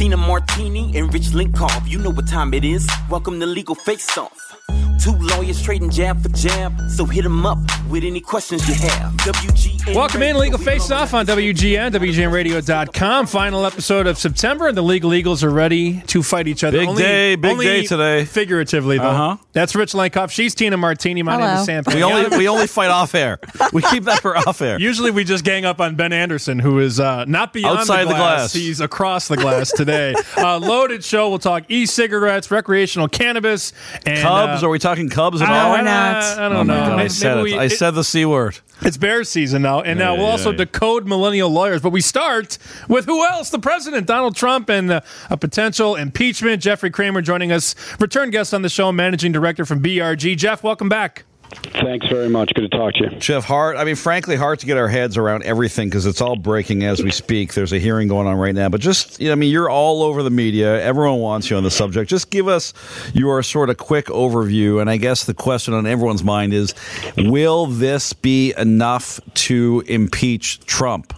Tina Martini and Rich Linkoff. You know what time it is. Welcome to Legal Face Off. Two lawyers trading jab for jab, so hit them up with any questions you have. WGN Welcome in, Legal Face Off on WGN, WGNradio.com. Final episode of September, and the Legal Eagles are ready to fight each other. Big day today. Figuratively, though. That's Rich Lankoff. She's Tina Martini. My name is Sam Pagano. We only fight off air. We keep that for off air. Usually we just gang up on Ben Anderson, who is not beyond outside the glass. He's across the glass today. Loaded show. We'll talk e-cigarettes, recreational cannabis, and Cubs. Are we talking Cubs at all? We're not. I don't know. God, I said it. I said the C word. It's Bears season now, and now we'll also decode millennial lawyers. But we start with who else? The president, Donald Trump, and a potential impeachment. Jeffrey Kramer joining us, return guest on the show, managing director from BRG. Jeff, welcome back. Thanks very much. Good to talk to you. Jeff, frankly, hard to get our heads around everything because it's all breaking as we speak. There's a hearing going on right now. But just, you're all over the media. Everyone wants you on the subject. Just give us your sort of quick overview. And I guess the question on everyone's mind is, will this be enough to impeach Trump?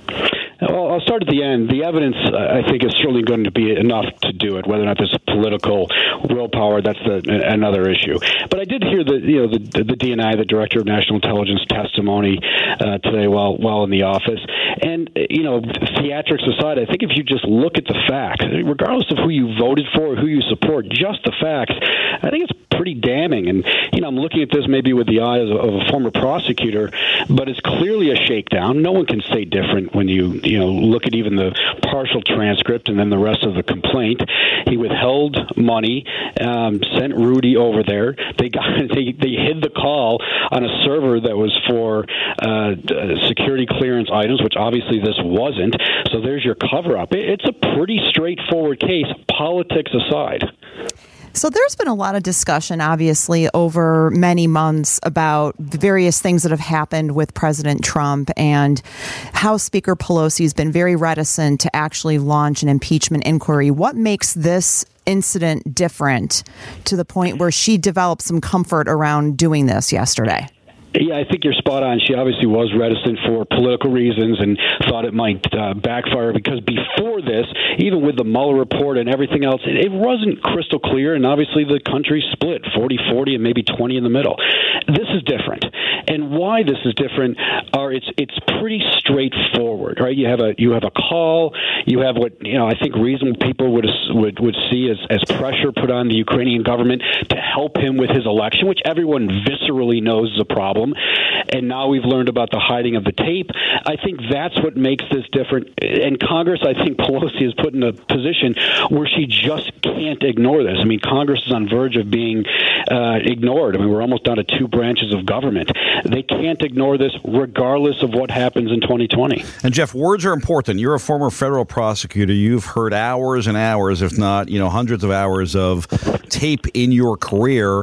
Well, I'll start at the end. The evidence, I think, is certainly going to be enough to do it. Whether or not there's political willpower, that's another issue. But I did hear the DNI, the Director of National Intelligence, testimony today while in the office. And theatrics aside, I think if you just look at the facts, regardless of who you voted for or who you support, just the facts, I think it's pretty damning. And I'm looking at this maybe with the eyes of a former prosecutor, but it's clearly a shakedown. No one can say different when you look at even the partial transcript and then the rest of the complaint. He withheld money, sent Rudy over there. They hid the call on a server that was for security clearance items, which obviously this wasn't. So there's your cover-up. It's a pretty straightforward case, politics aside. So there's been a lot of discussion, obviously, over many months about various things that have happened with President Trump, and House Speaker Pelosi has been very reticent to actually launch an impeachment inquiry. What makes this incident different to the point where she developed some comfort around doing this yesterday? Yeah, I think you're spot on. She obviously was reticent for political reasons and thought it might backfire because before this, even with the Mueller report and everything else, it wasn't crystal clear, and obviously the country split 40-40 and maybe 20 in the middle. This is different. And why this is different it's pretty straightforward, right? You have a call, you have what I think reasonable people would see as pressure put on the Ukrainian government to help him with his election, which everyone viscerally knows is a problem. And now we've learned about the hiding of the tape. I think that's what makes this different. And Congress, I think Pelosi is put in a position where she just can't ignore this. I mean, Congress is on verge of being ignored. I mean, we're almost down to two branches of government. They can't ignore this regardless of what happens in 2020. And Jeff, words are important. You're a former federal prosecutor. You've heard hours and hours, if not, hundreds of hours of tape in your career.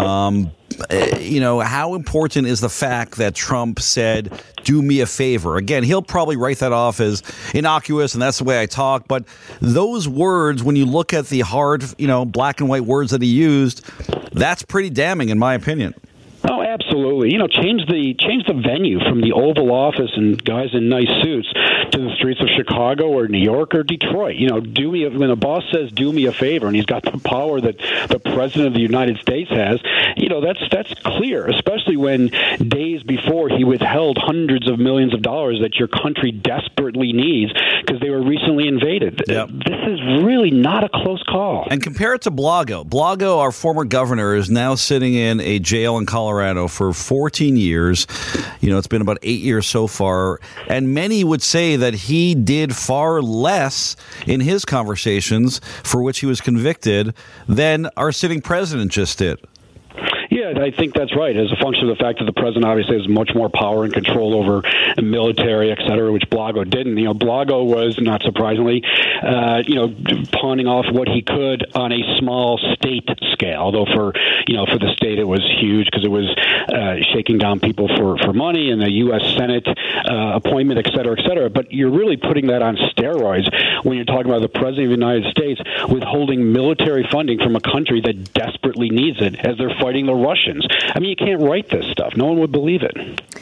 How important is the fact that Trump said, do me a favor? Again, he'll probably write that off as innocuous, and that's the way I talk. But those words, when you look at the hard, black and white words that he used, that's pretty damning, in my opinion. Oh, absolutely. Change the venue from the Oval Office and guys in nice suits to the streets of Chicago or New York or Detroit. When a boss says, do me a favor, and he's got the power that the president of the United States has, that's clear, especially when days before he withheld hundreds of millions of dollars that your country desperately needs because they were recently invaded. Yep. This is really not a close call. And compare it to Blago. Blago, our former governor, is now sitting in a jail in Colorado for 14 years. It's been about 8 years so far. And many would say that he did far less in his conversations for which he was convicted than our sitting president just did. Yeah, I think that's right. As a function of the fact that the president obviously has much more power and control over the military, et cetera, which Blago didn't. Blago was, not surprisingly, pawning off what he could on a small state scale. Although for the state it was huge because it was shaking down people for money and the U.S. Senate appointment, et cetera, et cetera. But you're really putting that on steroids when you're talking about the president of the United States withholding military funding from a country that desperately needs it as they're fighting the Russians. I mean, you can't write this stuff. No one would believe it.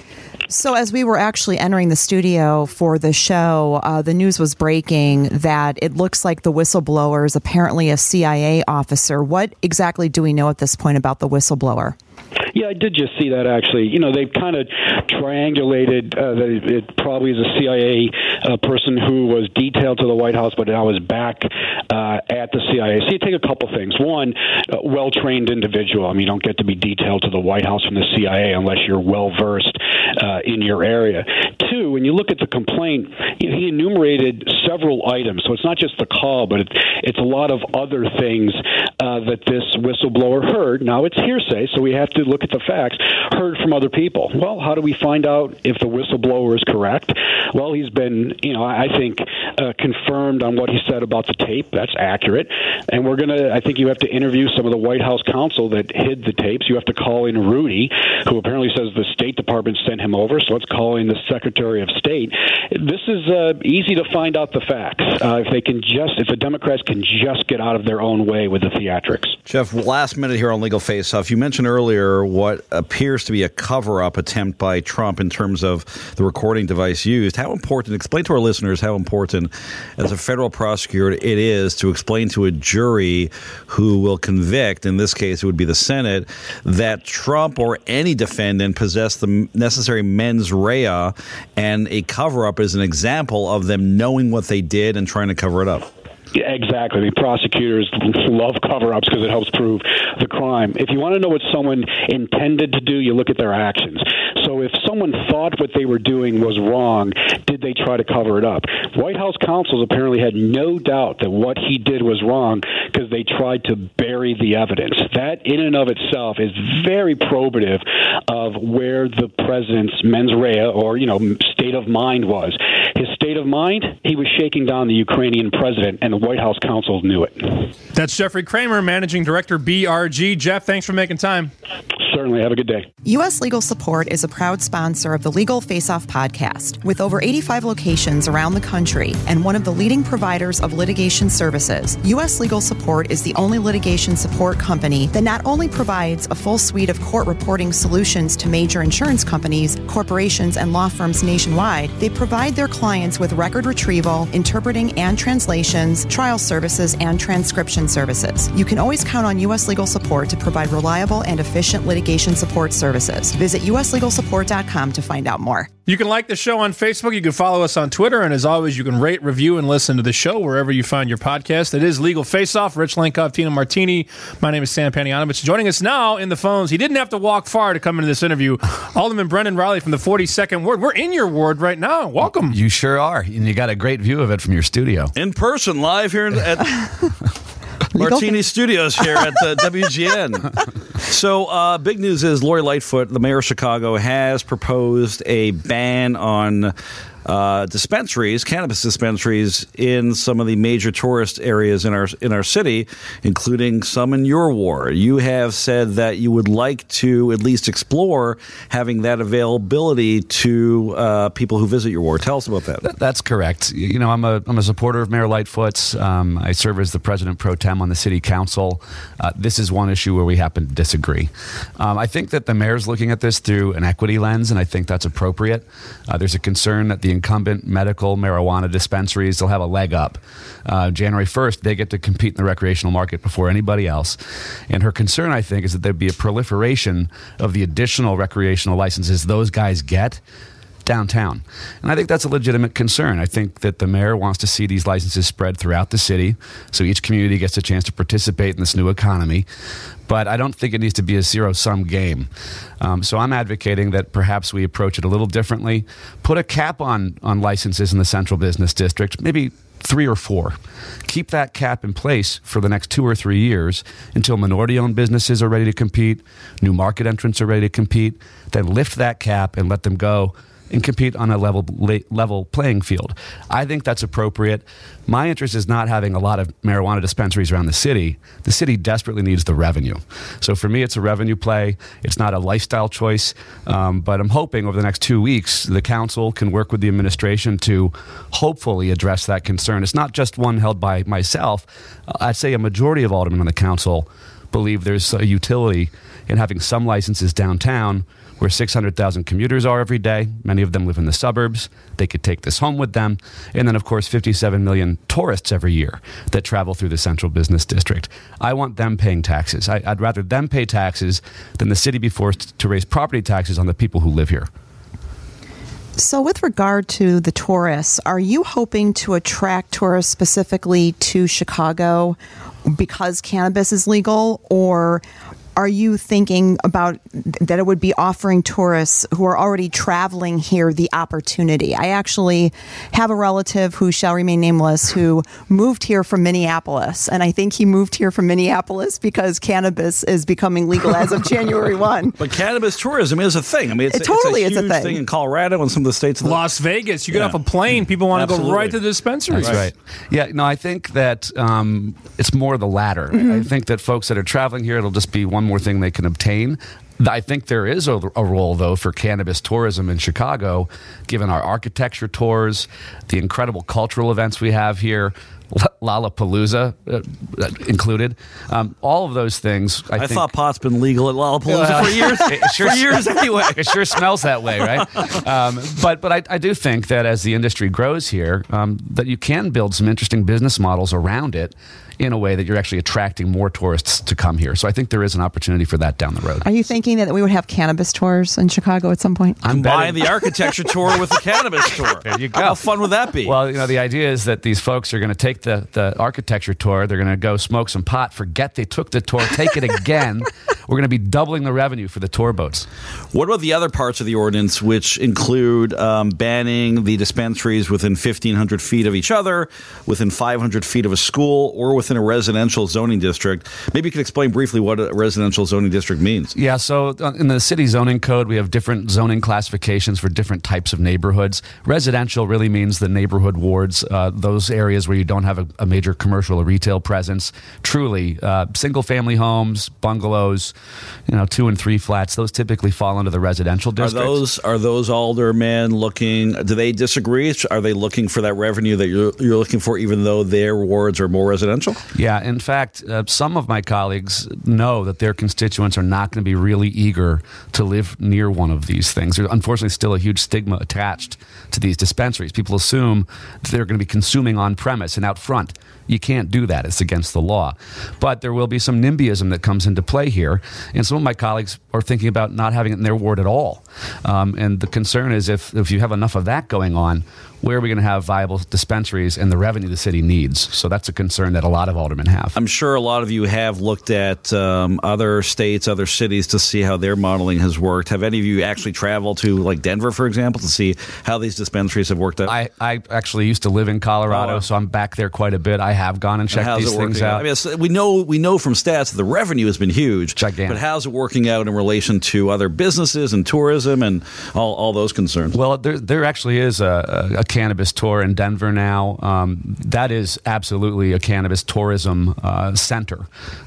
So as we were actually entering the studio for the show, the news was breaking that it looks like the whistleblower is apparently a CIA officer. What exactly do we know at this point about the whistleblower? Yeah, I did just see that, actually. They've kind of triangulated that it probably is a CIA person who was detailed to the White House, but now is back at the CIA. So you take a couple things. One, well-trained individual. You don't get to be detailed to the White House from the CIA unless you're well-versed in your area. Two, when you look at the complaint, he enumerated several items. So it's not just the call, but it's a lot of other things that this whistleblower heard. Now, it's hearsay, so we have to look at the facts, heard from other people. Well, how do we find out if the whistleblower is correct? Well, he's been, I think, confirmed on what he said about the tape. That's accurate. And I think you have to interview some of the White House counsel that hid the tapes. You have to call in Rudy, who apparently says the State Department sent him over, so let's call in the Secretary of State. This is easy to find out the facts if the Democrats can just get out of their own way with the theatrics. Jeff, last minute here on Legal Face Off. You mentioned earlier what appears to be a cover-up attempt by Trump in terms of the recording device used. How important, explain to our listeners how important as a federal prosecutor it is to explain to a jury who will convict, in this case it would be the Senate, that Trump or any defendant possessed the necessary mens rea, and a cover-up is an example of them knowing what they did and trying to cover it up. Yeah, exactly. Prosecutors love cover-ups because it helps prove the crime. If you want to know what someone intended to do, you look at their actions. So if someone thought what they were doing was wrong, did they try to cover it up? White House counsels apparently had no doubt that what he did was wrong because they tried to bury the evidence. That in and of itself is very probative of where the president's mens rea or, state of mind was. His state of mind, he was shaking down the Ukrainian president, and the White House counsels knew it. That's Jeffrey Kramer, Managing Director, BRG. Jeff, thanks for making time. Certainly. Have a good day. U.S. Legal Support is a proud sponsor of the Legal Face-Off podcast. With over 85 locations around the country and one of the leading providers of litigation services, U.S. Legal Support is the only litigation support company that not only provides a full suite of court reporting solutions to major insurance companies, corporations, and law firms nationwide, they provide their clients with record retrieval, interpreting and translations, trial services, and transcription services. You can always count on U.S. Legal Support to provide reliable and efficient litigation support services. Visit uslegalsupport.com to find out more. You can like the show on Facebook. You can follow us on Twitter. And as always, you can rate, review, and listen to the show wherever you find your podcast. It is Legal Face Off. Rich Lenkoff, Tina Martini. My name is Sam Panianovich. Joining us now in the phones. He didn't have to walk far to come into this interview. Alderman Brendan Riley from the 42nd Ward. We're in your ward right now. Welcome. You sure are. And you got a great view of it from your studio. In person, live here at Martini Studios here at WGN. So big news is Lori Lightfoot, the mayor of Chicago, has proposed a ban on dispensaries, cannabis dispensaries, in some of the major tourist areas in our city, including some in your ward. You have said that you would like to at least explore having that availability to people who visit your ward. Tell us about that. That's correct. I'm a supporter of Mayor Lightfoot's. I serve as the president pro tem on the city council. This is one issue where we happen to disagree. I think that the mayor's looking at this through an equity lens, and I think that's appropriate. There's a concern that the incumbent medical marijuana dispensaries will have a leg up. January 1st, they get to compete in the recreational market before anybody else. And her concern, I think, is that there'd be a proliferation of the additional recreational licenses those guys get downtown. And I think that's a legitimate concern. I think that the mayor wants to see these licenses spread throughout the city so each community gets a chance to participate in this new economy. But I don't think it needs to be a zero-sum game. So I'm advocating that perhaps we approach it a little differently. Put a cap on licenses in the central business district, maybe 3 or 4. Keep that cap in place for the next 2 or 3 years until minority-owned businesses are ready to compete, new market entrants are ready to compete. Then lift that cap and let them go and compete on a level playing field. I think that's appropriate. My interest is not having a lot of marijuana dispensaries around the city. The city desperately needs the revenue. So for me, it's a revenue play. It's not a lifestyle choice. But I'm hoping over the next 2 weeks, the council can work with the administration to hopefully address that concern. It's not just one held by myself. I'd say a majority of aldermen on the council believe there's a utility in having some licenses downtown where 600,000 commuters are every day. Many of them live in the suburbs. They could take this home with them. And then, of course, 57 million tourists every year that travel through the central business district. I want them paying taxes. I'd rather them pay taxes than the city be forced to raise property taxes on the people who live here. So with regard to the tourists, are you hoping to attract tourists specifically to Chicago because cannabis is legal, or are you thinking about that it would be offering tourists who are already traveling here the opportunity? I actually have a relative who shall remain nameless who moved here from Minneapolis, and I think he moved here from Minneapolis because cannabis is becoming legal as of January 1. But cannabis tourism is a thing. I mean, it's totally a is huge a thing in Colorado and some of the states. Las Vegas, you get off a plane, people want to go right to the dispensary. That's right. Yeah, no, I think that it's more the latter. I think that folks that are traveling here, it'll just be one more thing they can obtain. I think there is a role, though, for cannabis tourism in Chicago, given our architecture tours, the incredible cultural events we have here, Lollapalooza included. All of those things. I think, thought pot's been legal at Lollapalooza for years. For years anyway. It sure smells that way, right? But I do think that as the industry grows here, that you can build some interesting business models around it in a way that you're actually attracting more tourists to come here. So I think there is an opportunity for that down the road. Are you thinking that we would have cannabis tours in Chicago at some point? I'm buying the architecture tour with the cannabis tour. There you go. How fun would that be? Well, the idea is that these folks are going to take the architecture tour. They're going to go smoke some pot, forget they took the tour, take it again. We're going to be doubling the revenue for the tour boats. What about the other parts of the ordinance, which include banning the dispensaries within 1,500 feet of each other, within 500 feet of a school, or within a residential zoning district? Maybe you could explain briefly what a residential zoning district means. Yeah, so in the city zoning code, we have different zoning classifications for different types of neighborhoods. Residential really means the neighborhood wards, those areas where you don't have a major commercial or retail presence. Truly, single-family homes, bungalows, 2 and 3 flats, those typically fall into the residential districts. Are those aldermen looking, do they disagree? Are they looking for that revenue that you're looking for, even though their wards are more residential? Yeah, in fact, some of my colleagues know that their constituents are not going to be really eager to live near one of these things. There's unfortunately still a huge stigma attached to these dispensaries. People assume that they're going to be consuming on premise and out front. You can't do that. It's against the law. But there will be some NIMBYism that comes into play here. And some of my colleagues are thinking about not having it in their ward at all. And the concern is if you have enough of that going on, where are we going to have viable dispensaries and the revenue the city needs? So that's a concern that a lot of aldermen have. I'm sure a lot of you have looked at other states, other cities to see how their modeling has worked. Have any of you actually traveled to, like, Denver, for example, to see how these dispensaries have worked out? I actually used to live in Colorado, so I'm back there quite a bit. I have gone and checked these things out. I mean, we know from stats that the revenue has been huge. Gigantic. But how's it working out in relation to other businesses and tourism and all those concerns? Well, there actually is a cannabis tour in Denver now. That is absolutely a cannabis tourism center.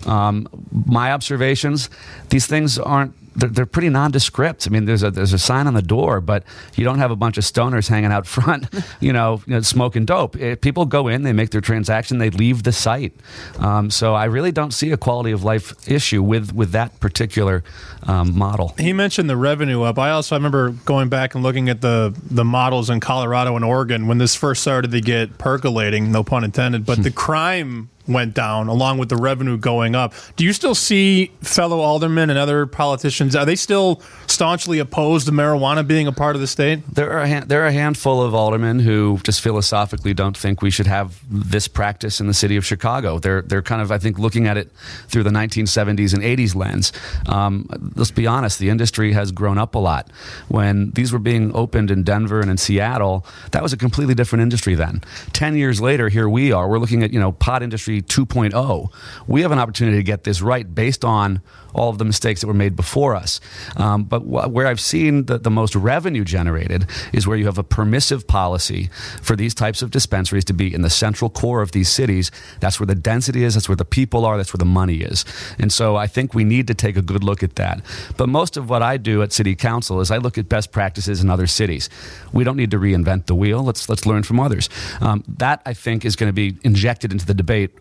My observations, these things aren't, they're pretty nondescript. I mean, there's a sign on the door, but you don't have a bunch of stoners hanging out front, smoking dope. People go in, they make their transaction, they leave the site. So I really don't see a quality of life issue with that particular model. He mentioned the revenue up. I also remember going back and looking at the models in Colorado and Oregon when this first started to get percolating, no pun intended, but the crime went down along with the revenue going up. Do you still see fellow aldermen and other politicians, are they still staunchly opposed to marijuana being a part of the state? There are a handful of aldermen who just philosophically don't think we should have this practice in the city of Chicago. They're kind of, I think, looking at it through the 1970s and 80s lens. Let's be honest, the industry has grown up a lot. When these were being opened in Denver and in Seattle, that was a completely different industry then. 10 years later, here we are. We're looking at, pot industry 2.0. We have an opportunity to get this right based on all of the mistakes that were made before us. But where I've seen the most revenue generated is where you have a permissive policy for these types of dispensaries to be in the central core of these cities. That's where the density is, that's where the people are, that's where the money is. And so I think we need to take a good look at that. But most of what I do at City Council is I look at best practices in other cities. We don't need to reinvent the wheel. Let's learn from others. That, I think, is going to be injected into the debate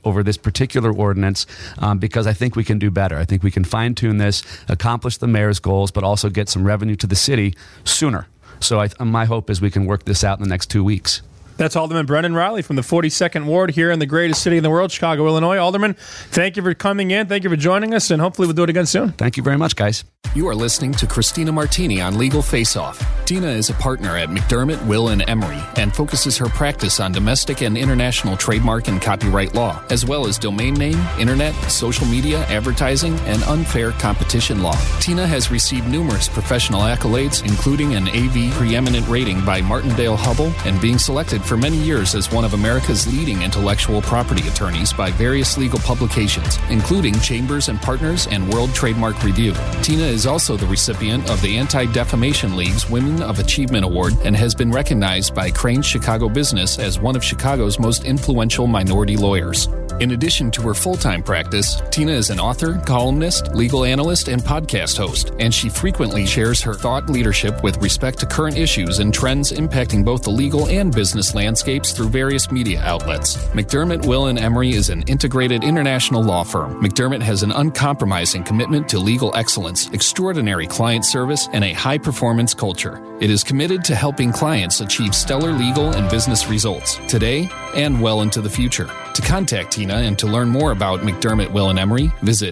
over this particular ordinance because I think we can do better. I think we can fine-tune this, accomplish the mayor's goals, but also get some revenue to the city sooner. So my hope is we can work this out in the next 2 weeks. That's Alderman Brendan Riley from the 42nd Ward here in the greatest city in the world, Chicago, Illinois. Alderman, thank you for coming in. Thank you for joining us, and hopefully we'll do it again soon. Thank you very much, guys. You are listening to Christina Martini on Legal Face Off. Tina is a partner at McDermott, Will & Emery and focuses her practice on domestic and international trademark and copyright law, as well as domain name, internet, social media, advertising, and unfair competition law. Tina has received numerous professional accolades, including an AV preeminent rating by Martindale-Hubbell and being selected for many years as one of America's leading intellectual property attorneys by various legal publications, including Chambers and Partners and World Trademark Review. Tina is also the recipient of the Anti-Defamation League's Women of Achievement Award and has been recognized by Crain's Chicago Business as one of Chicago's most influential minority lawyers. In addition to her full-time practice, Tina is an author, columnist, legal analyst, and podcast host, and she frequently shares her thought leadership with respect to current issues and trends impacting both the legal and business landscapes through various media outlets. McDermott, Will & Emery is an integrated international law firm. McDermott has an uncompromising commitment to legal excellence, extraordinary client service, and a high-performance culture. It is committed to helping clients achieve stellar legal and business results today and well into the future. To contact Tina and to learn more about McDermott, Will & Emery, visit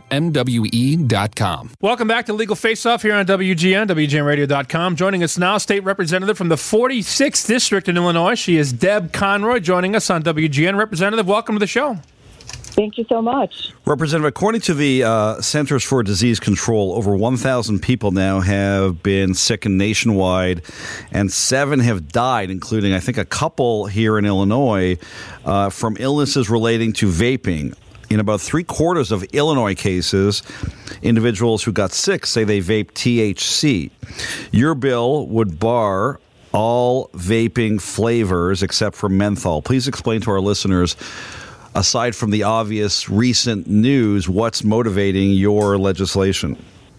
MWE.com. Welcome back to Legal Face Off here on WGN, WGNradio.com. Joining us now, State Representative from the 46th District in Illinois. She is Deb Conroy, joining us on WGN. Representative, welcome to the show. Thank you so much. Representative, according to the Centers for Disease Control, over 1,000 people now have been sickened nationwide, and 7 have died, including, I think, a couple here in Illinois from illnesses relating to vaping. In about 3/4 of Illinois cases, individuals who got sick say they vape THC. Your bill would bar all vaping flavors except for menthol. Please explain to our listeners, aside from the obvious recent news, what's motivating your legislation?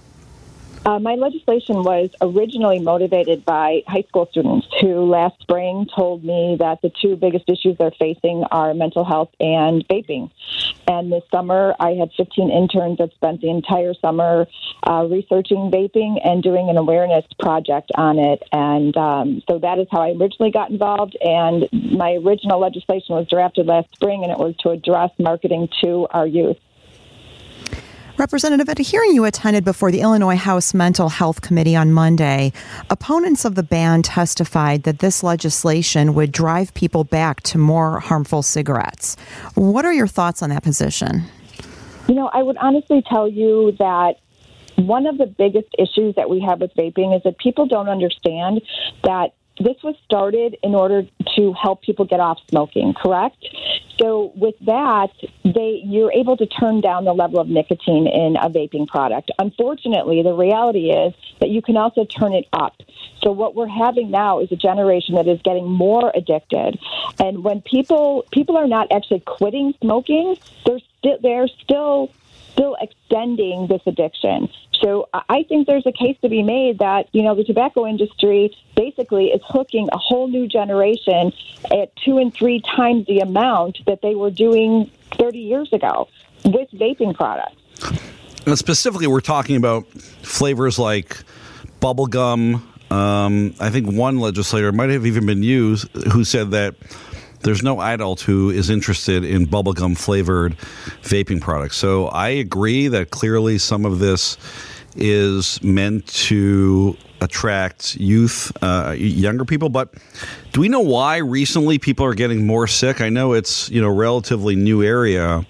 My legislation was originally motivated by high school students who last spring told me that the 2 biggest issues they're facing are mental health and vaping. And this summer, I had 15 interns that spent the entire summer researching vaping and doing an awareness project on it. And so that is how I originally got involved. And my original legislation was drafted last spring, and it was to address marketing to our youth. Representative, at a hearing you attended before the Illinois House Mental Health Committee on Monday, opponents of the ban testified that this legislation would drive people back to more harmful cigarettes. What are your thoughts on that position? You know, I would honestly tell you that one of the biggest issues that we have with vaping is that people don't understand that this was started in order to help people get off smoking, correct? So with that, you're able to turn down the level of nicotine in a vaping product. Unfortunately, the reality is that you can also turn it up. So what we're having now is a generation that is getting more addicted. And when people are not actually quitting smoking, they're still extending this addiction. So I think there's a case to be made that, you know, the tobacco industry basically is hooking a whole new generation at 2 and 3 times the amount that they were doing 30 years ago with vaping products. And specifically, we're talking about flavors like bubblegum. I think one legislator might have even been you who said that there's no adult who is interested in bubblegum flavored vaping products. So I agree that clearly some of this is meant to attract youth, younger people. But do we know why recently people are getting more sick? I know it's, you know, relatively new area.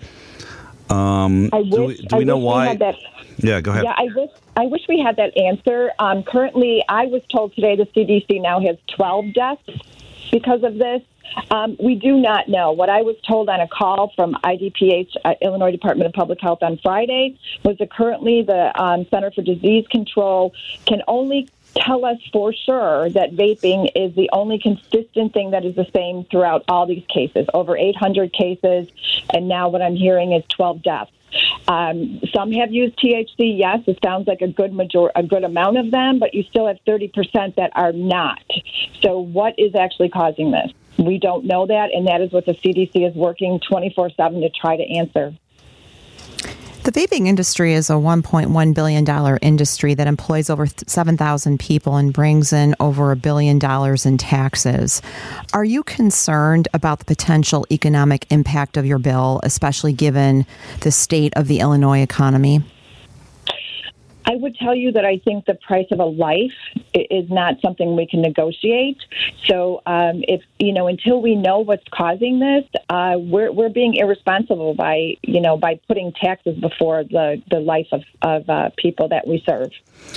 Do we know why? Yeah, go ahead. Yeah, I wish we had that answer. Currently, I was told today the CDC now has 12 deaths because of this. We do not know. What I was told on a call from IDPH, Illinois Department of Public Health, on Friday was that currently the Center for Disease Control can only tell us for sure that vaping is the only consistent thing that is the same throughout all these cases, over 800 cases, and now what I'm hearing is 12 deaths. Some have used THC. Yes, it sounds like a good amount of them, but you still have 30% that are not. So what is actually causing this? We don't know that, and that is what the CDC is working 24/7 to try to answer. The vaping industry is a $1.1 billion industry that employs over 7,000 people and brings in over $1 billion in taxes. Are you concerned about the potential economic impact of your bill, especially given the state of the Illinois economy? I would tell you that I think the price of a life is not something we can negotiate. So, until we know what's causing this, we're being irresponsible by putting taxes before the life of people that we serve.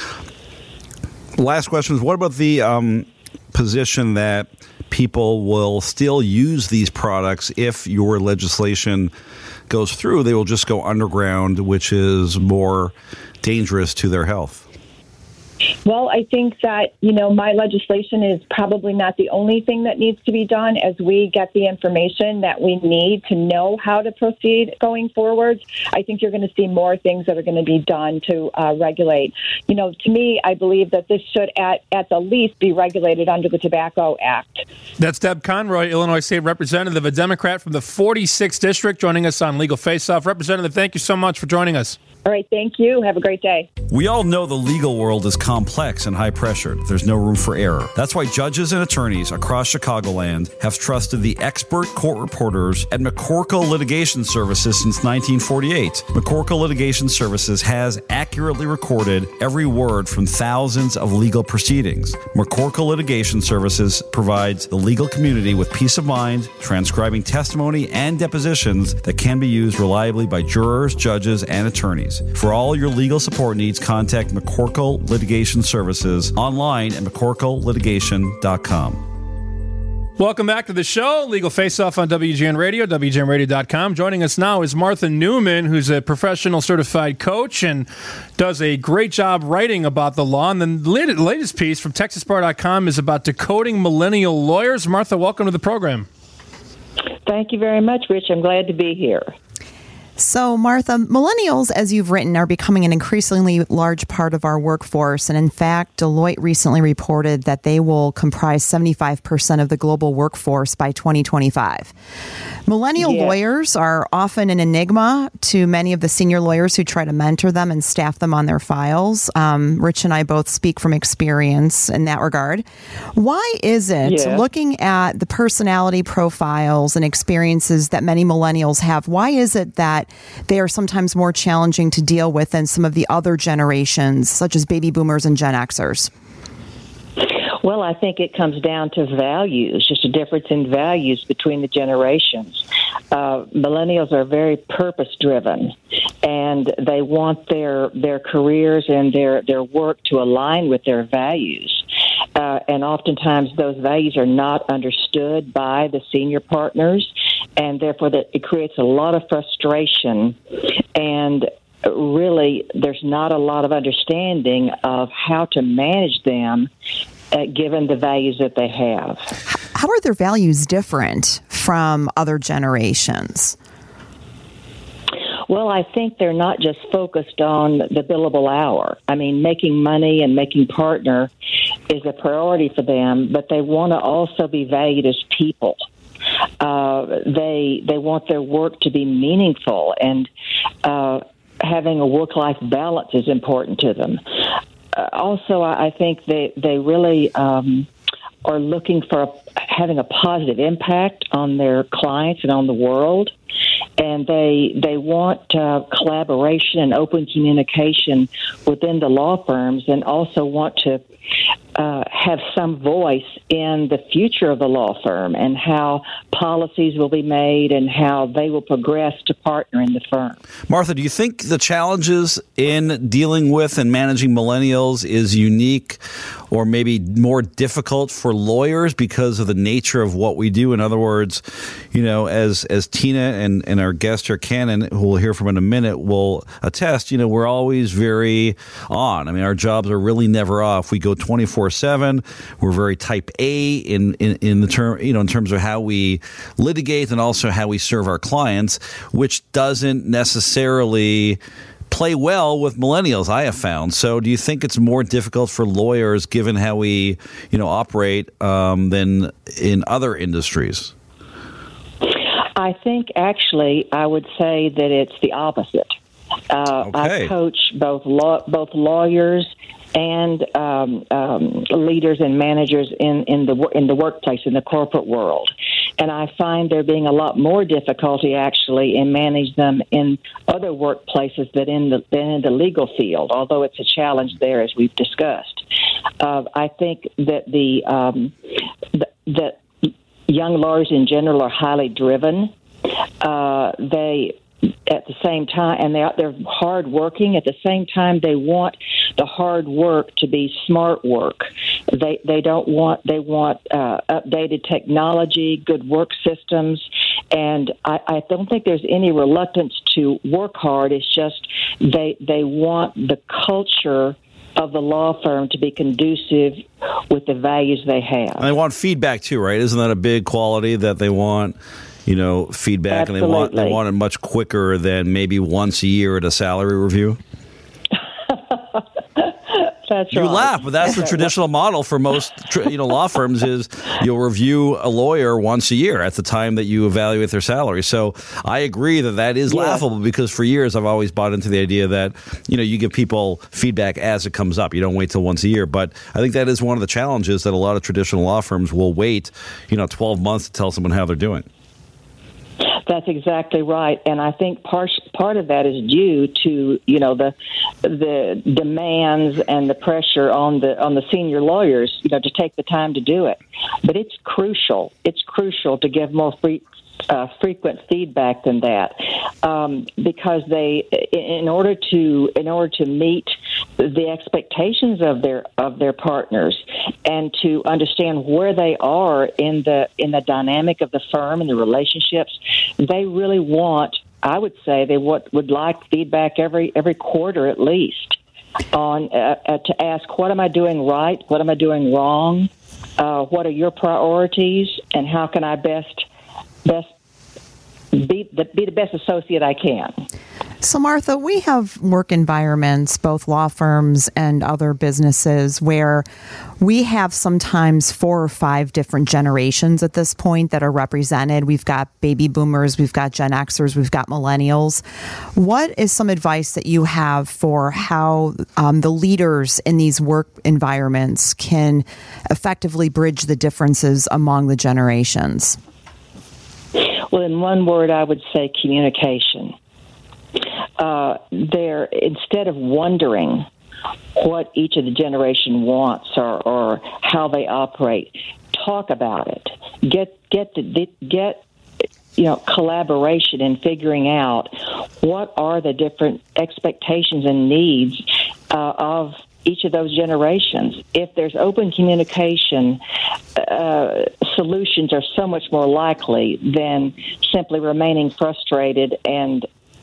Last question is: what about the position that people will still use these products if your legislation goes through? They will just go underground, which is more dangerous to their health. Well, I think that, my legislation is probably not the only thing that needs to be done as we get the information that we need to know how to proceed going forward. I think you're going to see more things that are going to be done to regulate. To me, I believe that this should at the least be regulated under the Tobacco Act. That's Deb Conroy, Illinois State Representative, a Democrat from the 46th District, joining us on Legal Face Off. Representative, thank you so much for joining us. All right, thank you. Have a great day. We all know the legal world is complex and high-pressured. There's no room for error. That's why judges and attorneys across Chicagoland have trusted the expert court reporters at McCorkle Litigation Services since 1948. McCorkle Litigation Services has accurately recorded every word from thousands of legal proceedings. McCorkle Litigation Services provides the legal community with peace of mind, transcribing testimony and depositions that can be used reliably by jurors, judges, and attorneys. For all your legal support needs, contact McCorkle Litigation Services online at McCorkleLitigation.com. Welcome back to the show, Legal Face Off on WGN Radio, WGNRadio.com. Joining us now is Martha Newman, who's a professional certified coach and does a great job writing about the law. And the latest piece from TexasBar.com is about decoding millennial lawyers. Martha, welcome to the program. Thank you very much, Rich. I'm glad to be here. So, Martha, millennials, as you've written, are becoming an increasingly large part of our workforce. And in fact, Deloitte recently reported that they will comprise 75% of the global workforce by 2025. Millennial lawyers are often an enigma to many of the senior lawyers who try to mentor them and staff them on their files. Rich and I both speak from experience in that regard. Why is it, looking at the personality profiles and experiences that many millennials have, why is it that they are sometimes more challenging to deal with than some of the other generations, such as baby boomers and Gen Xers? Well, I think it comes down to values, just a difference in values between the generations. Millennials are very purpose-driven, and they want their careers and their work to align with their values. And oftentimes those values are not understood by the senior partners, and therefore it creates a lot of frustration, and really there's not a lot of understanding of how to manage them given the values that they have. How are their values different from other generations? Well, I think they're not just focused on the billable hour. I mean, making money and making partner is a priority for them, but they want to also be valued as people. They want their work to be meaningful, and having a work-life balance is important to them. Also, I think they really are looking for having a positive impact on their clients and on the world. And they want collaboration and open communication within the law firms, and also want to have some voice in the future of the law firm and how policies will be made and how they will progress to partner in the firm. Martha, do you think the challenges in dealing with and managing millennials is unique or maybe more difficult for lawyers because of the nature of what we do? In other words, as Tina and our guest here, Cannon, who we'll hear from in a minute, will attest, we're always very on. I mean, our jobs are really never off. We go 24/7. We're very type A in the term, in terms of how we litigate and also how we serve our clients, which doesn't necessarily play well with millennials, I have found. So do you think it's more difficult for lawyers, given how we, operate, than in other industries? I think actually I would say that it's the opposite. Okay. I coach both lawyers and leaders and managers in the workplace, in the corporate world, and I find there being a lot more difficulty actually in managing them in other workplaces than in the legal field. Although it's a challenge there, as we've discussed. I think that that young lawyers in general are highly driven. They at the same time, and they're hard working. At the same time, they want the hard work to be smart work. They want updated technology, good work systems, and I don't think there's any reluctance to work hard. It's just they want the culture of the law firm to be conducive with the values they have. And they want feedback too, right? Isn't that a big quality that they want? Feedback, Absolutely. And they want it much quicker than maybe once a year at a salary review. That's you right. laugh, but that's the traditional model for most law firms is you'll review a lawyer once a year at the time that you evaluate their salary. So I agree that is laughable, because for years I've always bought into the idea that you give people feedback as it comes up. You don't wait till once a year. But I think that is one of the challenges that a lot of traditional law firms will wait 12 months to tell someone how they're doing. That's exactly right, and I think part of that is due to the demands and the pressure on the senior lawyers to take the time to do it. But it's crucial. It's crucial to give more frequent feedback than that, because in order to meet the expectations of their partners and to understand where they are in the dynamic of the firm and the relationships, they really want, I would say, they would like feedback every quarter at least on to ask, what am I doing right? What am I doing wrong? What are your priorities? And how can I best be the best associate I can? So, Martha, we have work environments, both law firms and other businesses, where we have sometimes 4 or 5 different generations at this point that are represented. We've got baby boomers, we've got Gen Xers, we've got millennials. What is some advice that you have for how the leaders in these work environments can effectively bridge the differences among the generations? Well, in one word, I would say communication. Instead of wondering what each of the generation wants or how they operate, talk about it. Get collaboration in figuring out what are the different expectations and needs of each of those generations. If there's open communication, solutions are so much more likely than simply remaining frustrated and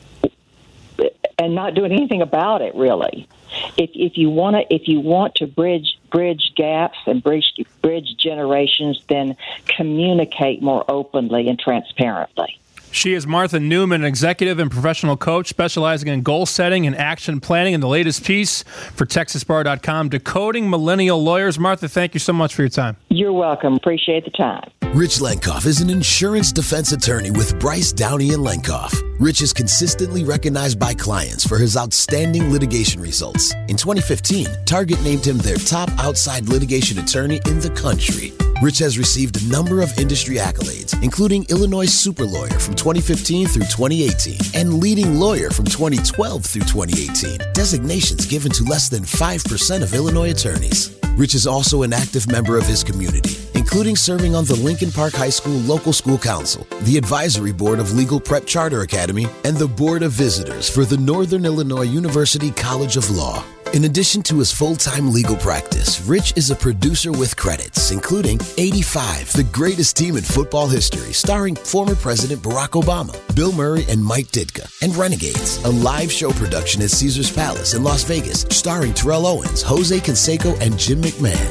not doing anything about it, really. If you want to bridge gaps and bridge generations, then communicate more openly and transparently. She is Martha Newman, executive and professional coach specializing in goal setting and action planning. And the latest piece for TexasBar.com, Decoding Millennial Lawyers. Martha, thank you so much for your time. You're welcome. Appreciate the time. Rich Lenkoff is an insurance defense attorney with Bryce, Downey & Lenkoff. Rich is consistently recognized by clients for his outstanding litigation results. In 2015, Target named him their top outside litigation attorney in the country. Rich has received a number of industry accolades, including Illinois Super Lawyer from 2015 through 2018 and Leading Lawyer from 2012 through 2018, designations given to less than 5% of Illinois attorneys. Rich is also an active member of his community, including serving on the Lincoln Park High School Local School Council, the Advisory Board of Legal Prep Charter Academy, and the Board of Visitors for the Northern Illinois University College of Law. In addition to his full-time legal practice, Rich is a producer with credits, including 85, The Greatest Team in Football History, starring former President Barack Obama, Bill Murray, and Mike Ditka, and Renegades, a live show production at Caesars Palace in Las Vegas, starring Terrell Owens, Jose Canseco, and Jim McMahon.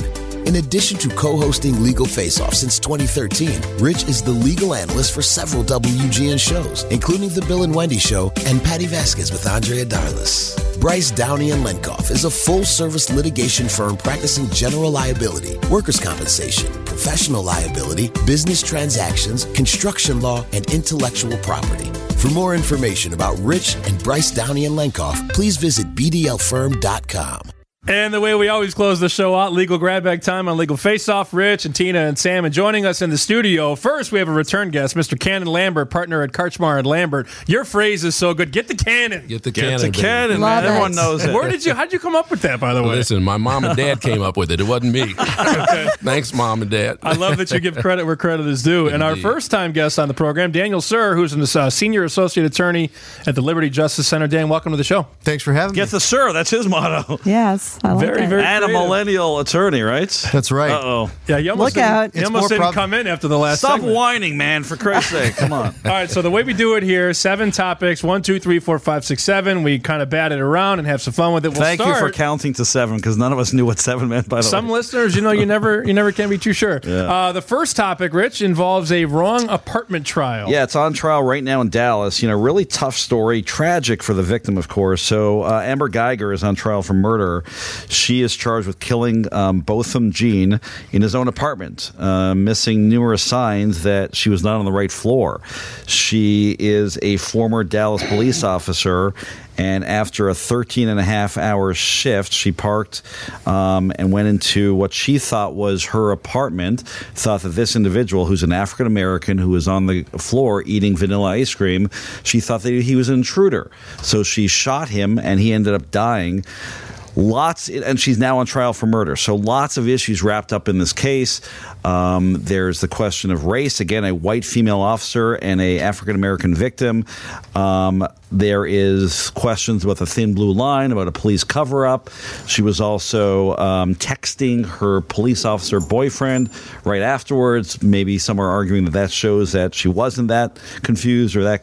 In addition to co-hosting Legal Face Off since 2013, Rich is the legal analyst for several WGN shows, including The Bill and Wendy Show and Patty Vasquez with Andrea Darlis. Bryce Downey and Lenkoff is a full-service litigation firm practicing general liability, workers' compensation, professional liability, business transactions, construction law, and intellectual property. For more information about Rich and Bryce Downey and Lenkoff, please visit bdlfirm.com. And the way we always close the show out, legal grab bag time on Legal Face Off. Rich and Tina and Sam, and joining us in the studio. First, we have a return guest, Mr. Cannon Lambert, partner at Karchmar and Lambert. Your phrase is so good. Get the cannon. Get the cannon, man. Love Everyone it. knows it. How'd you come up with that, by the way? Listen, my mom and dad came up with it. It wasn't me. Okay. Thanks, Mom and Dad. I love that you give credit where credit is due. And our first-time guest on the program, Daniel Sir, who's a senior associate attorney at the Liberty Justice Center. Dan, welcome to the show. Thanks for having me. Get the sir. That's his motto. Yes, I like it. Very And a creative. millennial attorney, right? That's right. Uh-oh. Yeah, you almost Look out. didn't, you It's almost more didn't prob- come in after the last Stop segment. whining, man, for Christ's sake. Come on. All right, so the way we do it here, 7 topics, 1, 2, 3, 4, 5, 6, 7. We kind of bat it around and have some fun with it. We'll Thank start. you for counting to 7, because none of us knew what 7 meant, by the Some way. listeners, you never can be too sure. Yeah. The first topic, Rich, involves a wrong apartment trial. Yeah, it's on trial right now in Dallas. Really tough story, tragic for the victim, of course. So Amber Geiger is on trial for murder. She is charged with killing Botham Jean in his own apartment, missing numerous signs that she was not on the right floor. She is a former Dallas police officer, and after a 13-and-a-half-hour shift, she parked and went into what she thought was her apartment, thought that this individual, who's an African-American who was on the floor eating vanilla ice cream, she thought that he was an intruder. So she shot him, and he ended up dying. And she's now on trial for murder. So lots of issues wrapped up in this case. There's the question of race. Again, a white female officer and a African-American victim. There is questions about the thin blue line, about a police cover-up. She was also texting her police officer boyfriend right afterwards. Maybe some are arguing that shows that she wasn't that confused or that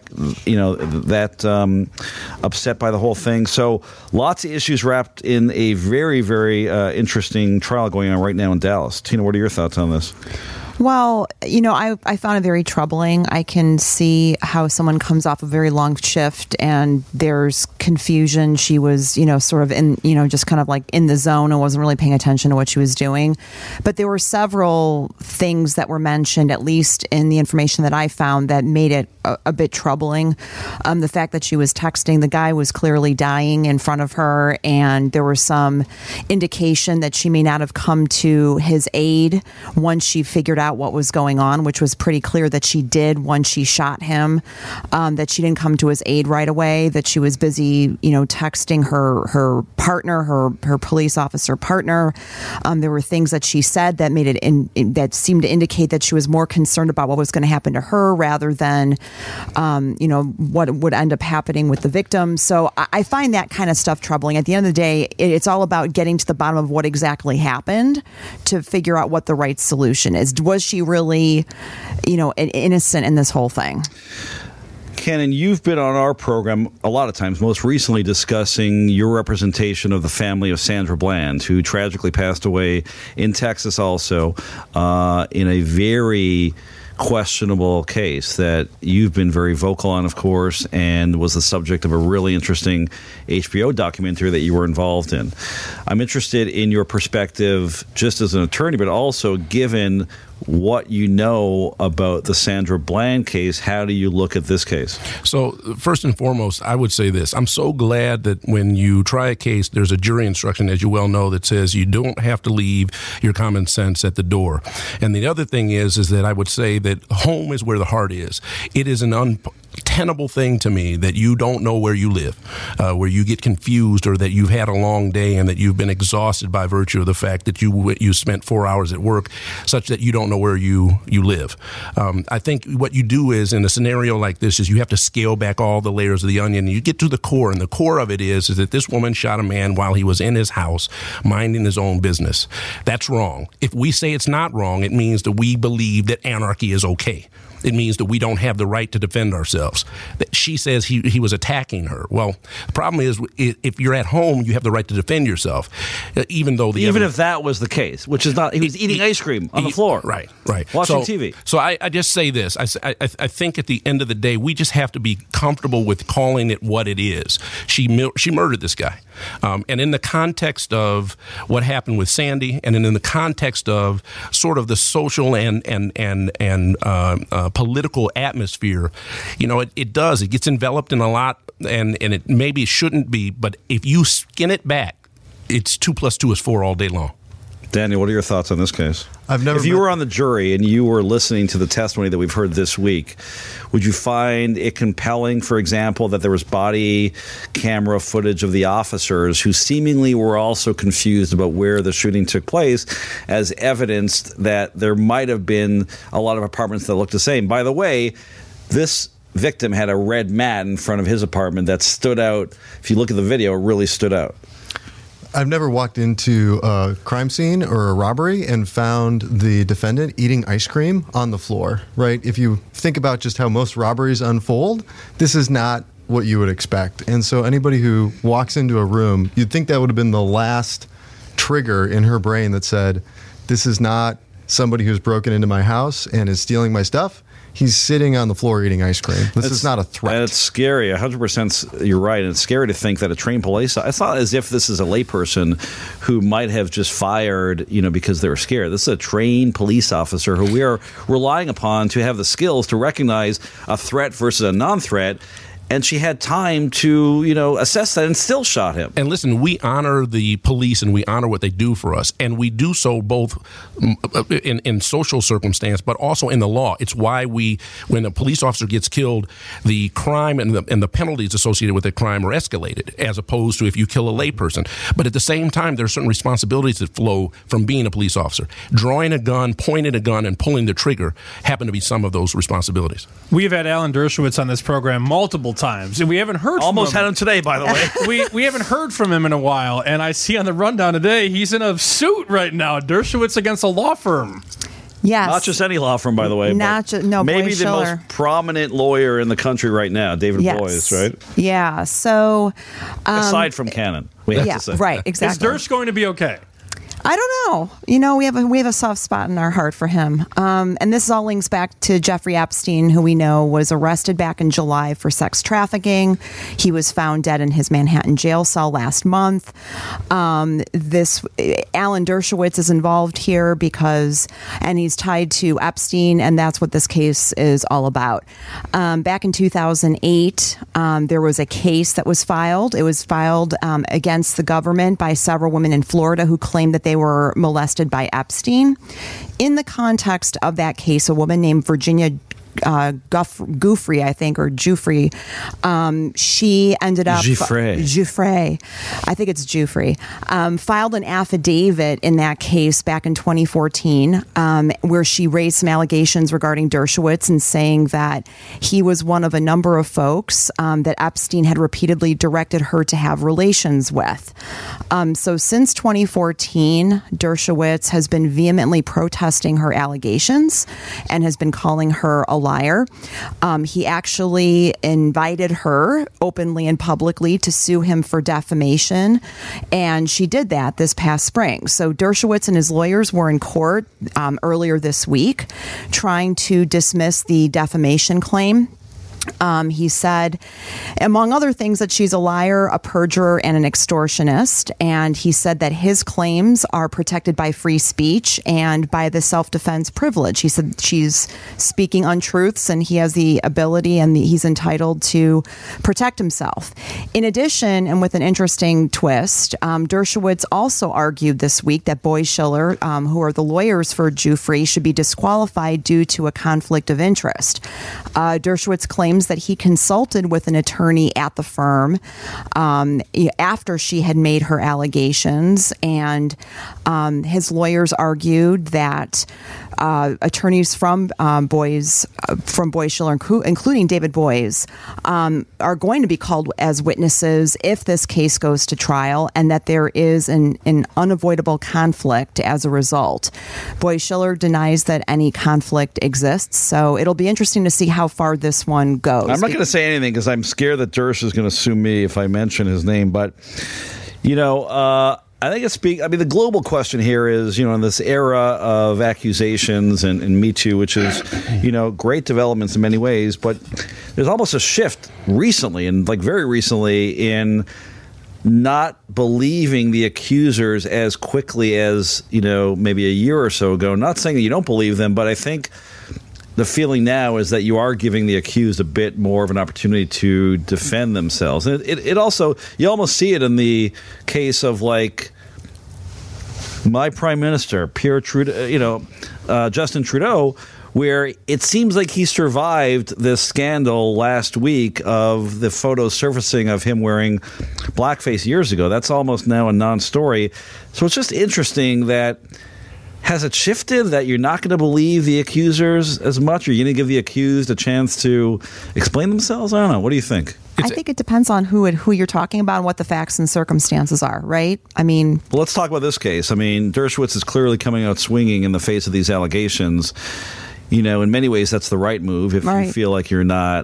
upset by the whole thing. So lots of issues wrapped in a very, very interesting trial going on right now in Dallas. Tina, what are your thoughts on this? Well, I found it very troubling. I can see how someone comes off a very long shift and there's confusion. She was, sort of in, just kind of like in the zone and wasn't really paying attention to what she was doing. But there were several things that were mentioned, at least in the information that I found, that made it a bit troubling. The fact that she was texting, the guy was clearly dying in front of her, and there was some indication that she may not have come to his aid once she figured out what was going on, which was pretty clear that she did once she shot him, that she didn't come to his aid right away, that she was busy, texting her partner, her police officer partner. There were things that she said that made it that seemed to indicate that she was more concerned about what was going to happen to her rather than, what would end up happening with the victim. So I find that kind of stuff troubling. At the end of the day, it's all about getting to the bottom of what exactly happened to figure out what the right solution is. Was she really, innocent in this whole thing? Cannon, you've been on our program a lot of times, most recently discussing your representation of the family of Sandra Bland, who tragically passed away in Texas also in a very questionable case that you've been very vocal on, of course, and was the subject of a really interesting HBO documentary that you were involved in. I'm interested in your perspective just as an attorney, but also given what you know about the Sandra Bland case. How do you look at this case? So first and foremost, I would say this. I'm so glad that when you try a case, there's a jury instruction, as you well know, that says you don't have to leave your common sense at the door. And the other thing is that I would say that home is where the heart is. It is an untenable thing to me that you don't know where you live, where you get confused, or that you've had a long day and that you've been exhausted by virtue of the fact that you spent 4 hours at work, such that you don't know where you live. I think what you do is, in a scenario like this, is you have to scale back all the layers of the onion, and you get to the core. And the core of it is that this woman shot a man while he was in his house minding his own business. That's wrong. If we say it's not wrong, it means that we believe that anarchy is okay. It means that we don't have the right to defend ourselves. house. She says he was attacking her. Well, the problem is if you're at home, you have the right to defend yourself, even if that was the case, which is not. He was eating ice cream on the floor. Right. Watching TV. So I just say this. I think at the end of the day, we just have to be comfortable with calling it what it is. She murdered this guy. And in the context of what happened with Sandy, and in the context of sort of the social and political atmosphere, it does. It gets enveloped in a lot, and it maybe shouldn't be. But if you skin it back, it's 2 + 2 is 4 all day long. Daniel, what are your thoughts on this case? If you were on the jury and you were listening to the testimony that we've heard this week, would you find it compelling, for example, that there was body camera footage of the officers who seemingly were also confused about where the shooting took place as evidence that there might have been a lot of apartments that looked the same? By the way, this victim had a red mat in front of his apartment that stood out. If you look at the video, it really stood out. I've never walked into a crime scene or a robbery and found the defendant eating ice cream on the floor, right? If you think about just how most robberies unfold, this is not what you would expect. And so anybody who walks into a room, you'd think that would have been the last trigger in her brain that said, this is not somebody who's broken into my house and is stealing my stuff. He's sitting on the floor eating ice cream. This is not a threat. And it's scary. 100% you're right. And it's scary to think that a trained police... It's not as if this is a layperson who might have just fired, because they were scared. This is a trained police officer who we are relying upon to have the skills to recognize a threat versus a non-threat. And she had time to, assess that and still shot him. And listen, we honor the police and we honor what they do for us. And we do so both in social circumstance, but also in the law. It's why when a police officer gets killed, the crime and the penalties associated with the crime are escalated, as opposed to if you kill a layperson. But at the same time, there are certain responsibilities that flow from being a police officer. Drawing a gun, pointing a gun, and pulling the trigger happen to be some of those responsibilities. We've had Alan Dershowitz on this program multiple times, and we haven't heard from him. Almost had him today, by the way. we haven't heard from him in a while, and I see on the rundown today he's in a suit right now. Dershowitz against a law firm. Yes. Not just any law firm, by the way. Maybe the most prominent lawyer in the country right now, David Boies, right? Yeah. So, aside from Cannon, we have to say. Right. Exactly. Is Dersh going to be okay? I don't know. We have a soft spot in our heart for him. And this all links back to Jeffrey Epstein, who we know was arrested back in July for sex trafficking. He was found dead in his Manhattan jail cell last month. Alan Dershowitz is involved here and he's tied to Epstein, and that's what this case is all about. Back in 2008, there was a case that was filed. It was filed against the government by several women in Florida who claimed that they were molested by Epstein. In the context of that case, a woman named Virginia Giuffre, I think, or Giuffre. She ended up Giuffre. I think it's Giuffre. Filed an affidavit in that case back in 2014, where she raised some allegations regarding Dershowitz and saying that he was one of a number of folks that Epstein had repeatedly directed her to have relations with. So since 2014, Dershowitz has been vehemently protesting her allegations and has been calling her a liar. He actually invited her openly and publicly to sue him for defamation, and she did that this past spring. So Dershowitz and his lawyers were in court earlier this week trying to dismiss the defamation claim. He said, among other things, that she's a liar, a perjurer, and an extortionist. And he said that his claims are protected by free speech and by the self-defense privilege. He said she's speaking untruths and he has the ability and he's entitled to protect himself. In addition, and with an interesting twist, Dershowitz also argued this week that Boies Schiller, who are the lawyers for Giuffre, should be disqualified due to a conflict of interest. Dershowitz claims that he consulted with an attorney at the firm after she had made her allegations, and his lawyers argued that attorneys from Boies Schiller, including David Boies, are going to be called as witnesses if this case goes to trial, and that there is an unavoidable conflict as a result. Boies Schiller denies that any conflict exists, so it'll be interesting to see how far this one goes. I'm not going to say anything because I'm scared that Dersh is going to sue me if I mention his name, but I think the global question here is, in this era of accusations and Me Too, which is, great developments in many ways, but there's almost a shift recently, and like very recently, in not believing the accusers as quickly as, maybe a year or so ago. Not saying that you don't believe them, but I think the feeling now is that you are giving the accused a bit more of an opportunity to defend themselves. And it also, you almost see it in the case of like my prime minister, Pierre Trudeau, Justin Trudeau, where it seems like he survived this scandal last week of the photos surfacing of him wearing blackface years ago. That's almost now a non-story. So it's just interesting that has it shifted that you're not going to believe the accusers as much? Or you're going to give the accused a chance to explain themselves? I don't know. What do you think? I think it depends on who you're talking about and what the facts and circumstances are, right? Well, let's talk about this case. Dershowitz is clearly coming out swinging in the face of these allegations. In many ways, that's the right move if you feel like you're not,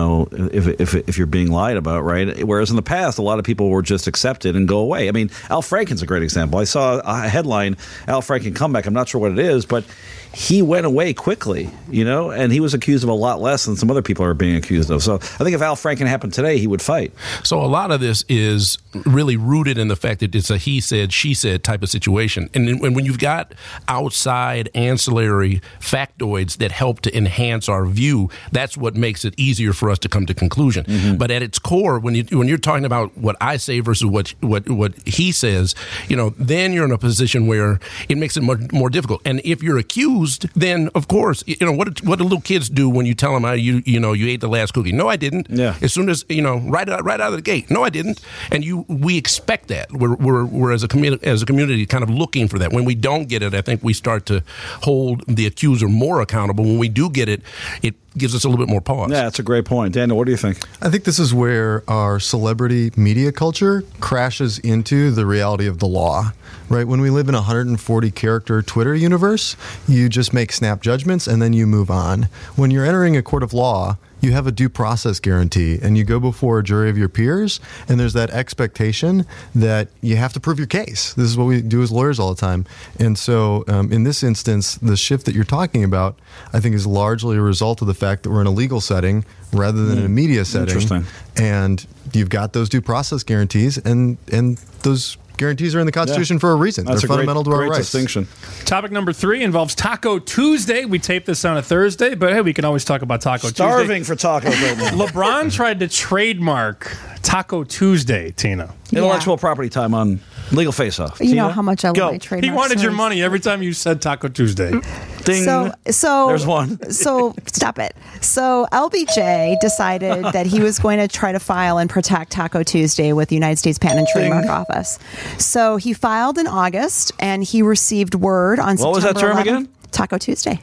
if you're being lied about, right? Whereas in the past, a lot of people were just accepted and go away. Al Franken's a great example. I saw a headline, Al Franken comeback. I'm not sure what it is, but he went away quickly, and he was accused of a lot less than some other people are being accused of. So I think if Al Franken happened today, he would fight. So a lot of this is really rooted in the fact that it's a he said, she said type of situation. And when you've got outside ancillary factoids that help to enhance our view, that's what makes it easier for us to come to conclusion. Mm-hmm. But at its core, when you're talking about what I say versus what he says, then you're in a position where it makes it more difficult. And if you're accused, then of course, what do little kids do when you tell them you ate the last cookie? No, I didn't. Yeah. As soon as right out of the gate, no, I didn't. And we expect that. We're as a community kind of looking for that. When we don't get it, I think we start to hold the accuser more accountable. When we do get it, it gives us a little bit more pause. Yeah, that's a great point. Daniel, what do you think? I think this is where our celebrity media culture crashes into the reality of the law, right? When we live in a 140-character Twitter universe, you just make snap judgments and then you move on. When you're entering a court of law, you have a due process guarantee, and you go before a jury of your peers, and there's that expectation that you have to prove your case. This is what we do as lawyers all the time. And so in this instance, the shift that you're talking about, I think, is largely a result of the fact that we're in a legal setting rather than in a media setting. Interesting. And you've got those due process guarantees, and those guarantees are in the Constitution for a reason. That's They're fundamental to our rights. Distinction. Topic number 3 involves Taco Tuesday. We tape this on a Thursday, but hey, we can always talk about Taco Tuesday. Starving for tacos right now. LeBron tried to trademark Taco Tuesday, Tina. Intellectual property time on Legal Face Off. You know how much I love my trademark. He wanted your stories. money every time you said Taco Tuesday. Ding. So there's one. So stop it. So LBJ decided that he was going to try to file and protect Taco Tuesday with the United States Patent and Trademark Office. So he filed in August, and he received word on September 11th. What was that term again? Taco Tuesday.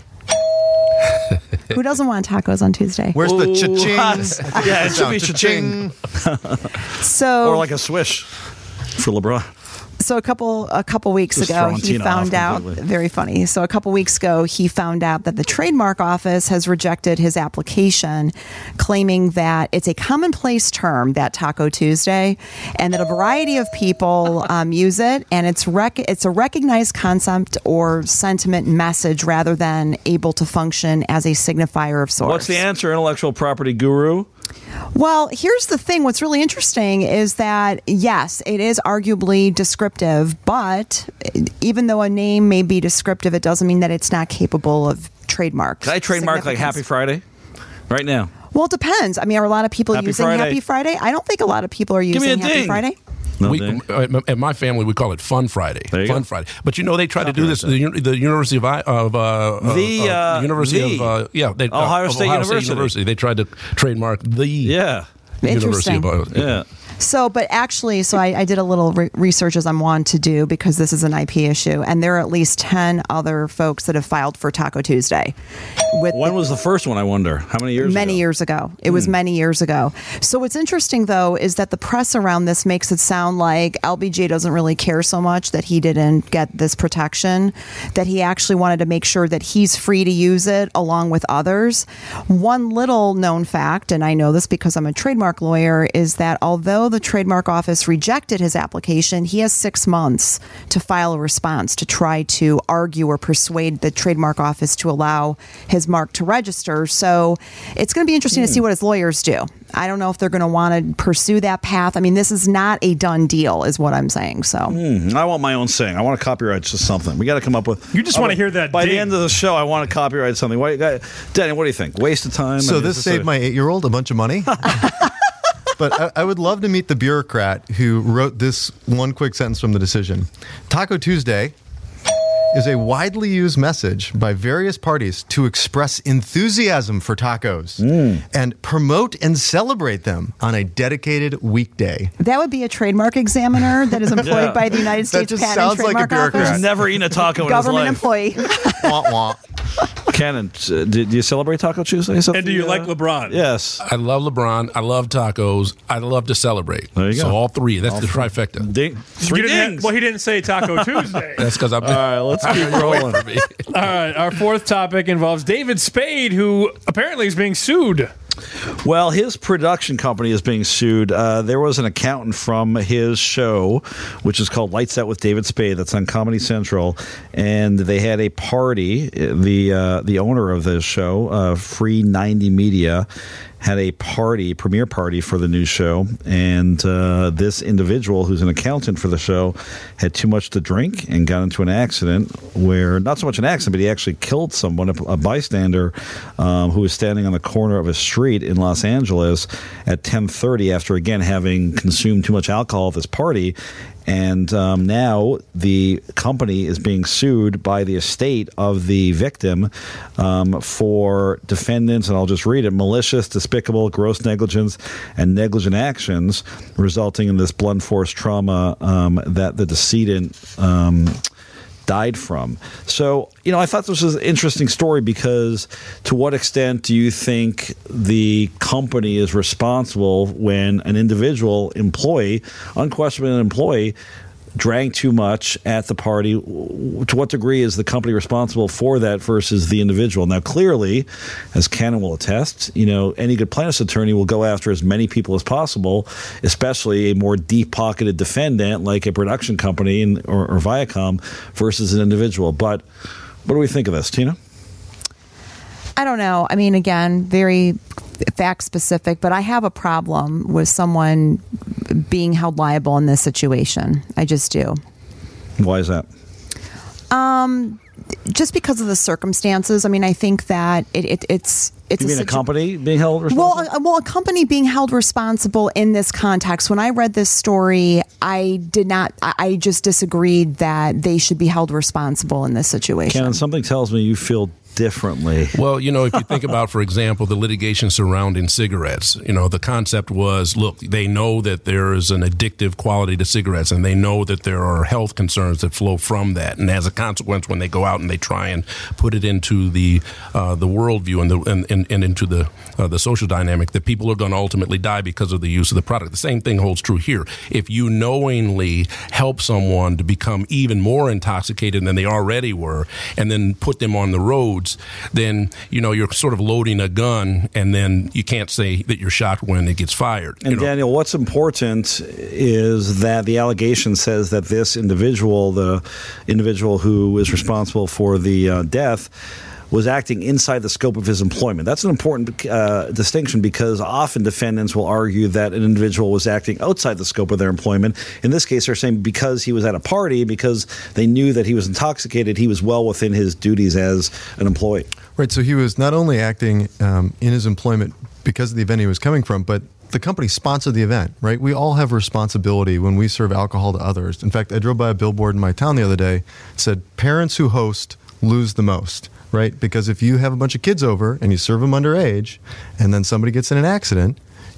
Who doesn't want tacos on Tuesday? Where's the cha-ching? Yeah, it should be cha-ching. Or like a swish for LeBron. So a couple weeks ago, he found out, very funny. So a couple weeks ago, he found out that the trademark office has rejected his application, claiming that it's a commonplace term, that Taco Tuesday, and that a variety of people use it, and it's a recognized concept or sentiment message rather than able to function as a signifier of sorts. What's the answer, intellectual property guru? Well, here's the thing. What's really interesting is that, yes, it is arguably descriptive, but even though a name may be descriptive, it doesn't mean that it's not capable of trademark. Can I trademark like Happy Friday right now? Well, it depends. Are a lot of people using Happy Friday? I don't think a lot of people are using Happy Friday. At my family, we call it Fun Friday. Friday. But they try to do this. The University of Ohio State University. They tried to trademark the University of Ohio. Yeah. So, but actually, I did a little research as I'm wont to do because this is an IP issue, and there are at least 10 other folks that have filed for Taco Tuesday. When was the first one, I wonder? How many years ago? Many years ago. It was many years ago. So what's interesting, though, is that the press around this makes it sound like LBJ doesn't really care so much that he didn't get this protection, that he actually wanted to make sure that he's free to use it along with others. One little known fact, and I know this because I'm a trademark lawyer, is that although the trademark office rejected his application, he has 6 months to file a response to try to argue or persuade the trademark office to allow his mark to register. So it's going to be interesting to see what his lawyers do. I don't know if they're going to want to pursue that path. I mean, this is not a done deal, is what I'm saying. So I want my own thing. I want to copyright just something. We got to come up with. You just want to hear that. By the end of the show, I want to copyright something. Danny, what do you think? Waste of time? So this saved my 8-year-old a bunch of money. But I would love to meet the bureaucrat who wrote this one quick sentence from the decision. Taco Tuesday is a widely used message by various parties to express enthusiasm for tacos and promote and celebrate them on a dedicated weekday. That would be a trademark examiner that is employed by the United States just Patent sounds and Trademark like a bureaucrat. Office. He's never eaten a taco Government in his life. employee. Wah, wah. Cannon, do you celebrate Taco Tuesday? And do you like LeBron? Yes. I love LeBron. I love tacos. I love to celebrate. There you So go. all three. That's the trifecta. Three dings. He didn't say Taco Tuesday. That's because I'm. All right, let's keep rolling. For me. All right, our fourth topic involves David Spade, who apparently is being sued. Well, his production company is being sued. There was an accountant from his show, which is called Lights Out with David Spade, that's on Comedy Central, and they had a party. The owner of the show, Free 90 Media, had a premiere party for the new show, and this individual, who's an accountant for the show, had too much to drink and got into an accident where, not so much an accident, but he actually killed someone, a bystander who was standing on the corner of a street in Los Angeles at 10:30 after, again, having consumed too much alcohol at this party. And now the company is being sued by the estate of the victim for defendants, and I'll just read it: malicious, despicable, gross negligence, and negligent actions resulting in this blunt force trauma that the decedent died from. So, I thought this was an interesting story because to what extent do you think the company is responsible when an individual employee, unquestionably an employee, drank too much at the party? To what degree is the company responsible for that versus the individual? Now, clearly, as Cannon will attest, any good plaintiff's attorney will go after as many people as possible, especially a more deep-pocketed defendant like a production company or Viacom versus an individual. But what do we think of this, Tina? I don't know. I mean, again, very fact specific, but I have a problem with someone being held liable in this situation. I just do. Why is that? Just because of the circumstances. I mean, I think that it's You mean a company being held responsible? Well, a company being held responsible in this context. When I read this story, I just disagreed that they should be held responsible in this situation. Cannon, something tells me you feel differently. Well, if you think about, for example, the litigation surrounding cigarettes, the concept was, look, they know that there is an addictive quality to cigarettes, and they know that there are health concerns that flow from that. And as a consequence, when they go out and they try and put it into the worldview and into the social dynamic, that people are going to ultimately die because of the use of the product. The same thing holds true here. If you knowingly help someone to become even more intoxicated than they already were, and then put them on the roads, then you're sort of loading a gun, and then you can't say that you're shot when it gets fired. And Daniel, what's important is that the allegation says that this individual, the individual who is responsible for the death, was acting inside the scope of his employment. That's an important distinction, because often defendants will argue that an individual was acting outside the scope of their employment. In this case, they're saying because he was at a party, because they knew that he was intoxicated, he was well within his duties as an employee. Right, so he was not only acting in his employment because of the event he was coming from, but the company sponsored the event, right? We all have responsibility when we serve alcohol to others. In fact, I drove by a billboard in my town the other day. It said, "Parents who host lose the most." Right? Because if you have a bunch of kids over and you serve them underage, and then somebody gets in an accident,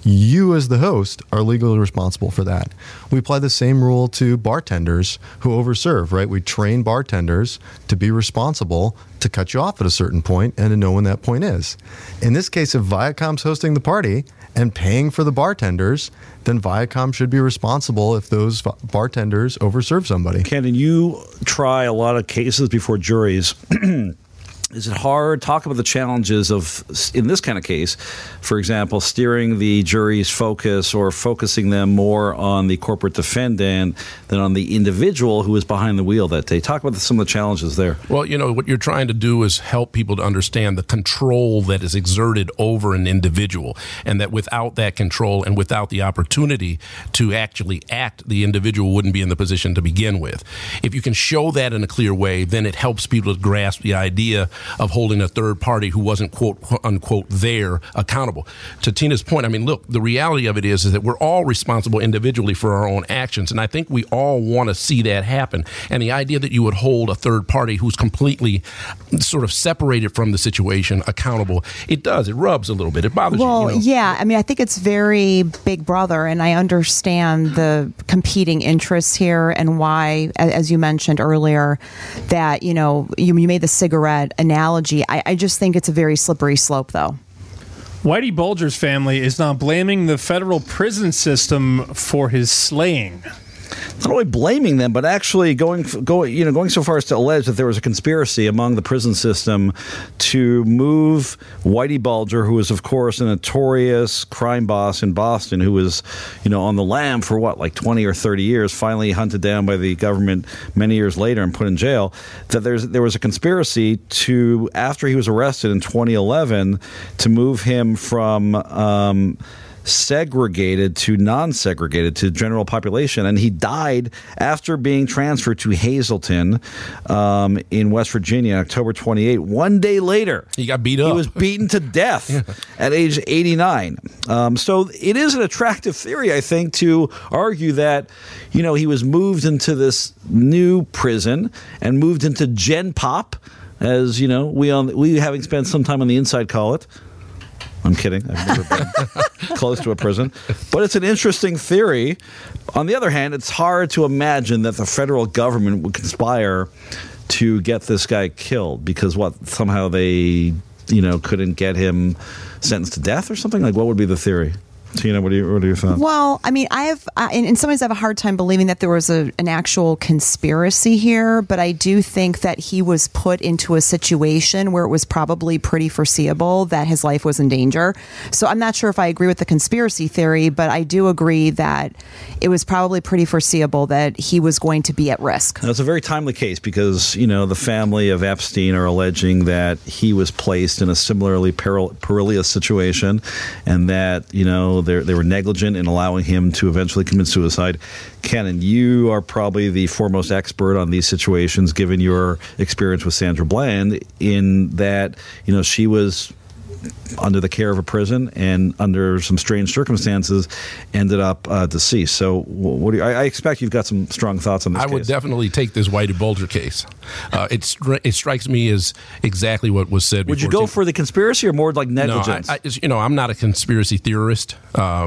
you as the host are legally responsible for that. We apply the same rule to bartenders who overserve, right? We train bartenders to be responsible to cut you off at a certain point and to know when that point is. In this case, if Viacom's hosting the party and paying for the bartenders, then Viacom should be responsible if those bartenders overserve somebody. Ken, you try a lot of cases before juries. Is it hard? Talk about the challenges of, in this kind of case, for example, steering the jury's focus or focusing them more on the corporate defendant than on the individual who was behind the wheel that day. Talk about some of the challenges there. Well, what you're trying to do is help people to understand the control that is exerted over an individual, and that without that control and without the opportunity to actually act, the individual wouldn't be in the position to begin with. If you can show that in a clear way, then it helps people to grasp the idea of holding a third party who wasn't, quote unquote, there accountable. To Tina's point, I mean, look, the reality of it is that we're all responsible individually for our own actions, and I think we all want to see that happen. And the idea that you would hold a third party who's completely sort of separated from the situation accountable, it rubs a little bit. It bothers you. Well, yeah. I mean, I think it's very Big Brother, and I understand the competing interests here and why, as you mentioned earlier, that, you made the cigarette analogy. I just think it's a very slippery slope, though. Whitey Bulger's family is now blaming the federal prison system for his slaying. Not only blaming them, but actually going so far as to allege that there was a conspiracy among the prison system to move Whitey Bulger, who was, of course, a notorious crime boss in Boston, who was, on the lam for 20 or 30 years, finally hunted down by the government many years later and put in jail. That there was a conspiracy to, after he was arrested in 2011, to move him from segregated to non-segregated to general population, and he died after being transferred to Hazleton in West Virginia, October 28. One day later, he got beat up. He was beaten to death at age 89. So it is an attractive theory, I think, to argue that he was moved into this new prison and moved into Gen Pop, as we having spent some time on the inside call it. I'm kidding. I've never been close to a prison. But it's an interesting theory. On the other hand, it's hard to imagine that the federal government would conspire to get this guy killed because somehow they, couldn't get him sentenced to death or something? What would be the theory? Tina, what are your thoughts? Well, I mean, in some ways I have a hard time believing that there was an actual conspiracy here, but I do think that he was put into a situation where it was probably pretty foreseeable that his life was in danger. So I'm not sure if I agree with the conspiracy theory, but I do agree that it was probably pretty foreseeable that he was going to be at risk. Now, it's a very timely case because, the family of Epstein are alleging that he was placed in a similarly perilous situation and that, they were negligent in allowing him to eventually commit suicide. Ken, you are probably the foremost expert on these situations, given your experience with Sandra Bland, in that, she was under the care of a prison and under some strange circumstances ended up deceased. So I expect you've got some strong thoughts on this case. I would definitely take this Whitey Bulger case. It strikes me as exactly what was said before. Would you go for the conspiracy or more like negligence? No, I'm not a conspiracy theorist.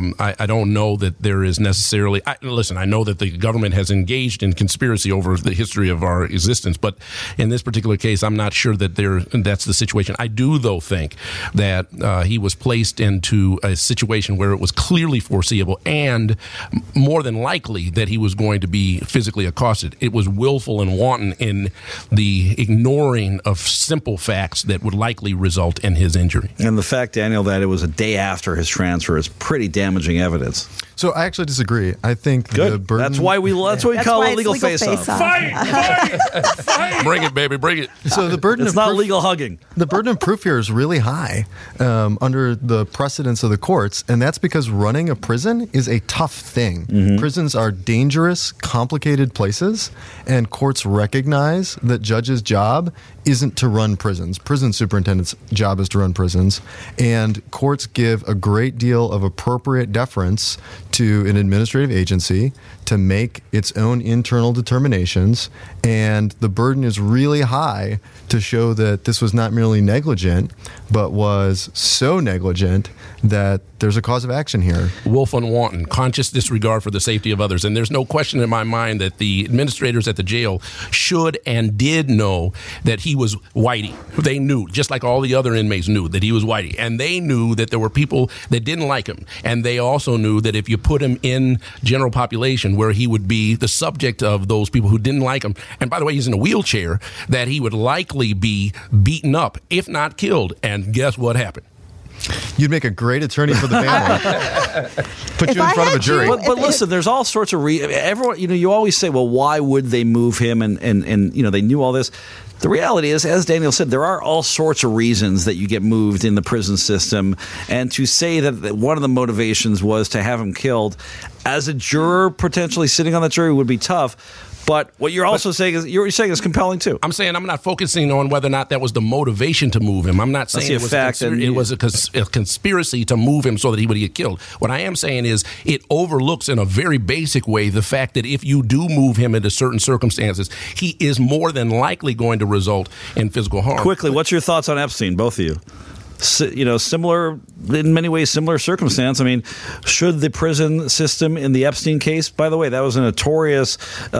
I don't know that there is necessarily... Listen, I know that the government has engaged in conspiracy over the history of our existence, but in this particular case, I'm not sure that that's the situation. I do, though, think that he was placed into a situation where it was clearly foreseeable and more than likely that he was going to be physically accosted. It was willful and wanton in the ignoring of simple facts that would likely result in his injury. And the fact, Daniel, that it was a day after his transfer is pretty damaging evidence. So I actually disagree. I think the burden... That's why we call it legal face-off. Fight! Bring it, baby, bring it. So the burden it's of not proof, legal hugging. The burden of proof here is really high under the precedence of the courts, and that's because running a prison is a tough thing. Mm-hmm. Prisons are dangerous, complicated places, and courts recognize that judges' job isn't to run prisons. Prison superintendent's job is to run prisons, and courts give a great deal of appropriate deference to an administrative agency to make its own internal determinations, and the burden is really high to show that this was not merely negligent, but was so negligent that there's a cause of action here. Wolf and wanton, conscious disregard for the safety of others. And there's no question in my mind that the administrators at the jail should and did know that he was whitey. They knew, just like all the other inmates knew, that he was whitey. And they knew that there were people that didn't like him. And they also knew that if you put him in general population where he would be the subject of those people who didn't like him, and by the way, he's in a wheelchair, that he would likely be beaten up, if not killed. And guess what happened? You'd make a great attorney for the family. Put you in front of a jury. But listen, there's all sorts of everyone. You always say, well, why would they move him? And they knew all this. The reality is, as Daniel said, there are all sorts of reasons that you get moved in the prison system. And to say that one of the motivations was to have him killed, as a juror potentially sitting on the jury would be tough. But what you're also saying is compelling too. I'm saying I'm not focusing on whether or not that was the motivation to move him. I'm not saying it was a conspiracy to move him so that he would get killed. What I am saying is it overlooks in a very basic way the fact that if you do move him into certain circumstances, he is more than likely going to result in physical harm. Quickly, what's your thoughts on Epstein, both of you? Similar, in many ways, similar circumstance. I mean, should the prison system in the Epstein case, by the way, that was a notorious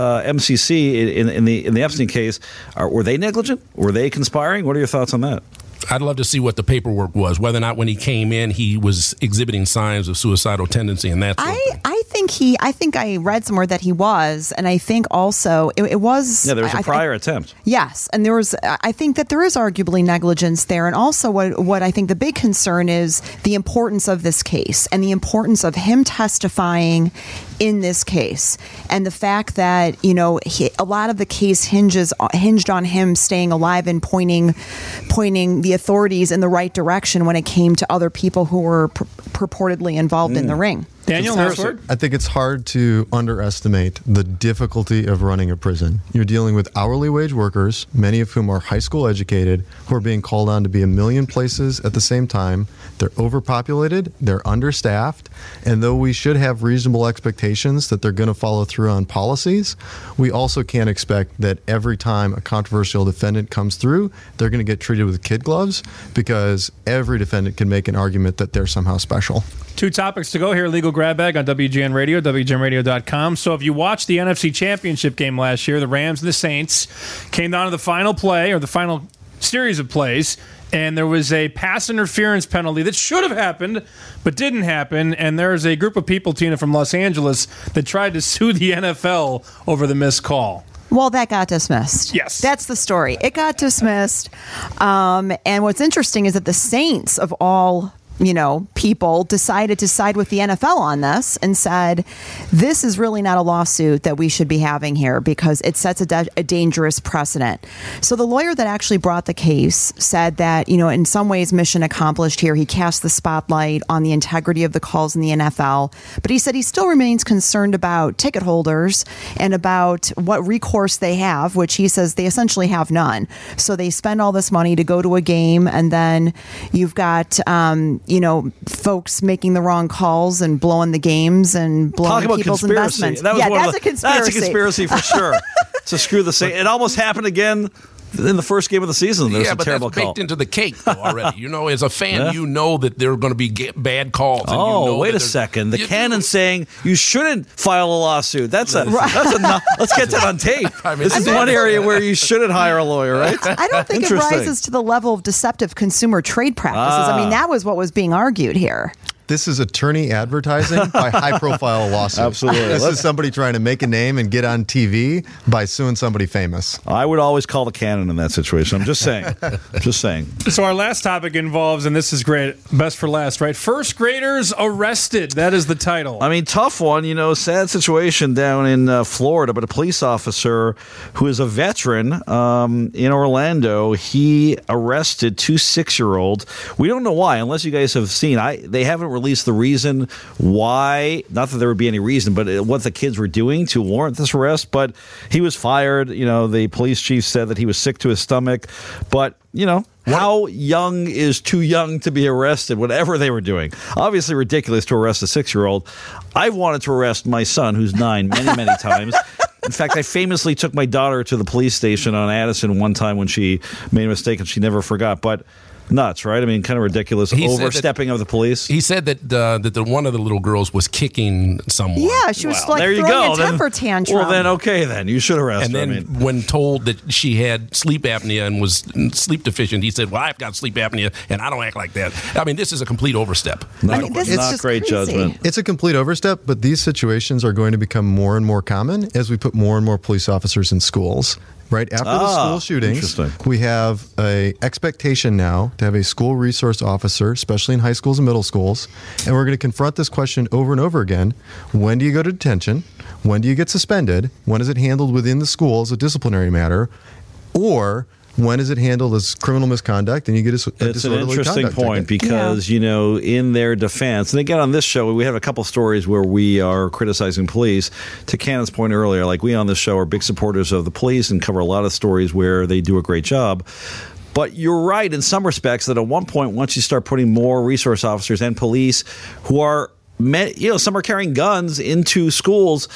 MCC in the Epstein case, were they negligent? Were they conspiring? What are your thoughts on that? I'd love to see what the paperwork was, whether or not when he came in he was exhibiting signs of suicidal tendency and that sort of thing. I think I read somewhere that he was, and I think also it was... Yeah, there was a prior attempt. Yes, and I think that there is arguably negligence there, and also what I think the big concern is the importance of this case and the importance of him testifying in this case, and the fact that a lot of the case hinged on him staying alive and pointing the authorities in the right direction when it came to other people who were purportedly involved in the ring. Daniel, last word? I think it's hard to underestimate the difficulty of running a prison. You're dealing with hourly wage workers, many of whom are high school educated, who are being called on to be a million places at the same time. They're overpopulated, they're understaffed, and though we should have reasonable expectations that they're going to follow through on policies, we also can't expect that every time a controversial defendant comes through, they're going to get treated with kid gloves, because every defendant can make an argument that they're somehow special. Two topics to go here. Legal Grab Bag on WGN Radio, WGNRadio.com. So if you watched the NFC Championship game last year, the Rams and the Saints came down to the final play, or the final series of plays, and there was a pass interference penalty that should have happened but didn't happen. And there's a group of people, Tina, from Los Angeles that tried to sue the NFL over the missed call. Well, that got dismissed. Yes. That's the story. It got dismissed. And what's interesting is that the Saints, of all people, decided to side with the NFL on this and said, this is really not a lawsuit that we should be having here because it sets a dangerous precedent. So the lawyer that actually brought the case said that, in some ways, mission accomplished here. He cast the spotlight on the integrity of the calls in the NFL, but he said he still remains concerned about ticket holders and about what recourse they have, which he says they essentially have none. So they spend all this money to go to a game, and then you've got, folks making the wrong calls and blowing the games and blowing people's investments. That's a conspiracy. That's a conspiracy for sure. To screw the Saints. It almost happened again in the first game of the season. There's a terrible that's baked into the cake though already. As a fan, you know that there are going to be bad calls. And wait a second. The canon saying you shouldn't file a lawsuit. That's enough. Let's get that on tape. This is one area where you shouldn't hire a lawyer, right? I don't think it rises to the level of deceptive consumer trade practices. I mean, that was what was being argued here. This is attorney advertising by high-profile lawsuit. Absolutely. This is somebody trying to make a name and get on TV by suing somebody famous. I would always call the canon in that situation. I'm just saying. So our last topic involves, and this is great, best for last, right? First graders arrested. That is the title. I mean, tough one. Sad situation down in Florida, but a police officer who is a veteran in Orlando, he arrested two 6-year-olds. We don't know why, unless you guys have seen. They haven't released the reason why, not that there would be any reason, but what the kids were doing to warrant this arrest. But he was fired. The police chief said that he was sick to his stomach. But, how young is too young to be arrested, whatever they were doing? Obviously ridiculous to arrest a 6-year-old. I've wanted to arrest my son, who's 9, many, many times. In fact, I famously took my daughter to the police station on Addison one time when she made a mistake and she never forgot. But nuts, right? I mean, kind of ridiculous overstepping of the police. He said that one of the little girls was kicking someone. Yeah, she was throwing a temper tantrum. Well, then okay, then you should arrest her. And then when told that she had sleep apnea and was sleep deficient, he said, "Well, I've got sleep apnea and I don't act like that." I mean, this is a complete overstep. Not great judgment. It's a complete overstep, but these situations are going to become more and more common as we put more and more police officers in schools. Right after the school shootings, we have an expectation now to have a school resource officer, especially in high schools and middle schools, and we're going to confront this question over and over again. When do you go to detention? When do you get suspended? When is it handled within the school as a disciplinary matter? Or when is it handled as criminal misconduct and you get a disorderly It's an interesting point ticket? because, in their defense, and again on this show, we have a couple stories where we are criticizing police. To Cannon's point earlier, like we on this show are big supporters of the police and cover a lot of stories where they do a great job. But you're right in some respects that at one point, once you start putting more resource officers and police who are some are carrying guns into schools.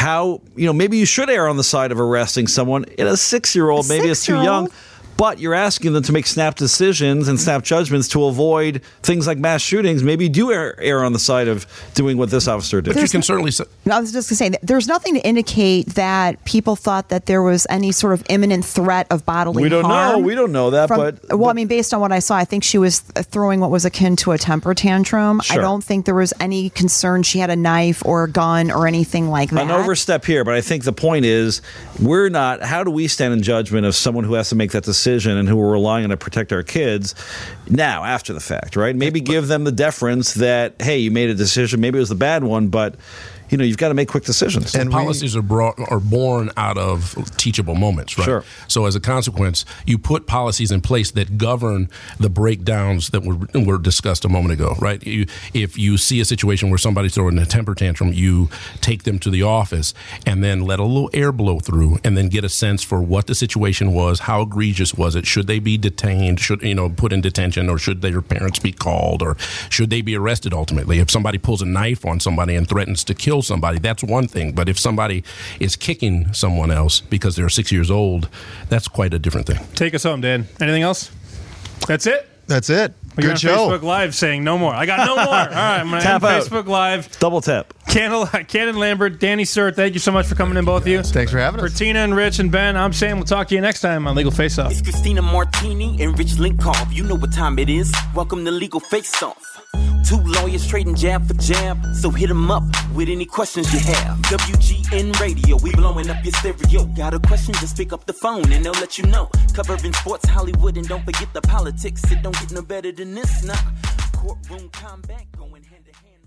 Maybe you should err on the side of arresting someone. A 6-year-old, maybe it's too young. But you're asking them to make snap decisions and snap judgments to avoid things like mass shootings. Maybe you do err on the side of doing what this officer did. But you can certainly say... I was just going to say, there's nothing to indicate that people thought that there was any sort of imminent threat of bodily harm. We don't know that, based on what I saw, I think she was throwing what was akin to a temper tantrum. Sure. I don't think there was any concern she had a knife or a gun or anything like that. An overstep here, but I think the point is, how do we stand in judgment of someone who has to make that decision and who are relying on to protect our kids now after the fact, right? Maybe give them the deference that, hey, you made a decision, maybe it was the bad one, but you've got to make quick decisions. And policies are born out of teachable moments, right? Sure. So as a consequence, you put policies in place that govern the breakdowns that were discussed a moment ago, right? If you see a situation where somebody's throwing a temper tantrum, you take them to the office and then let a little air blow through and then get a sense for what the situation was, how egregious was it, should they be detained, put in detention, or should their parents be called, or should they be arrested ultimately? If somebody pulls a knife on somebody and threatens to kill somebody, that's one thing. But if somebody is kicking someone else because they're 6 years old, that's quite a different thing. Take us home, Dan. Anything else? That's it? That's it. You're Good on show. Facebook Live saying no more. I got no more. All right, I'm going to end Facebook Live. Double tap. Cannon Lambert, Danny Sir, thank you so much for coming in, both of you. Thanks for having us. For Tina and Rich and Ben, I'm Sam. We'll talk to you next time on Legal Face Off. It's Christina Martini and Rich Linkoff. You know what time it is. Welcome to Legal Face Off. Two lawyers trading jab for jab, so hit them up with any questions you have. WGN Radio, we blowing up your stereo. Got a question, just pick up the phone and they'll let you know. Covering sports, Hollywood, and don't forget the politics. It don't get no better than this, nah. Courtroom combat going hand to hand.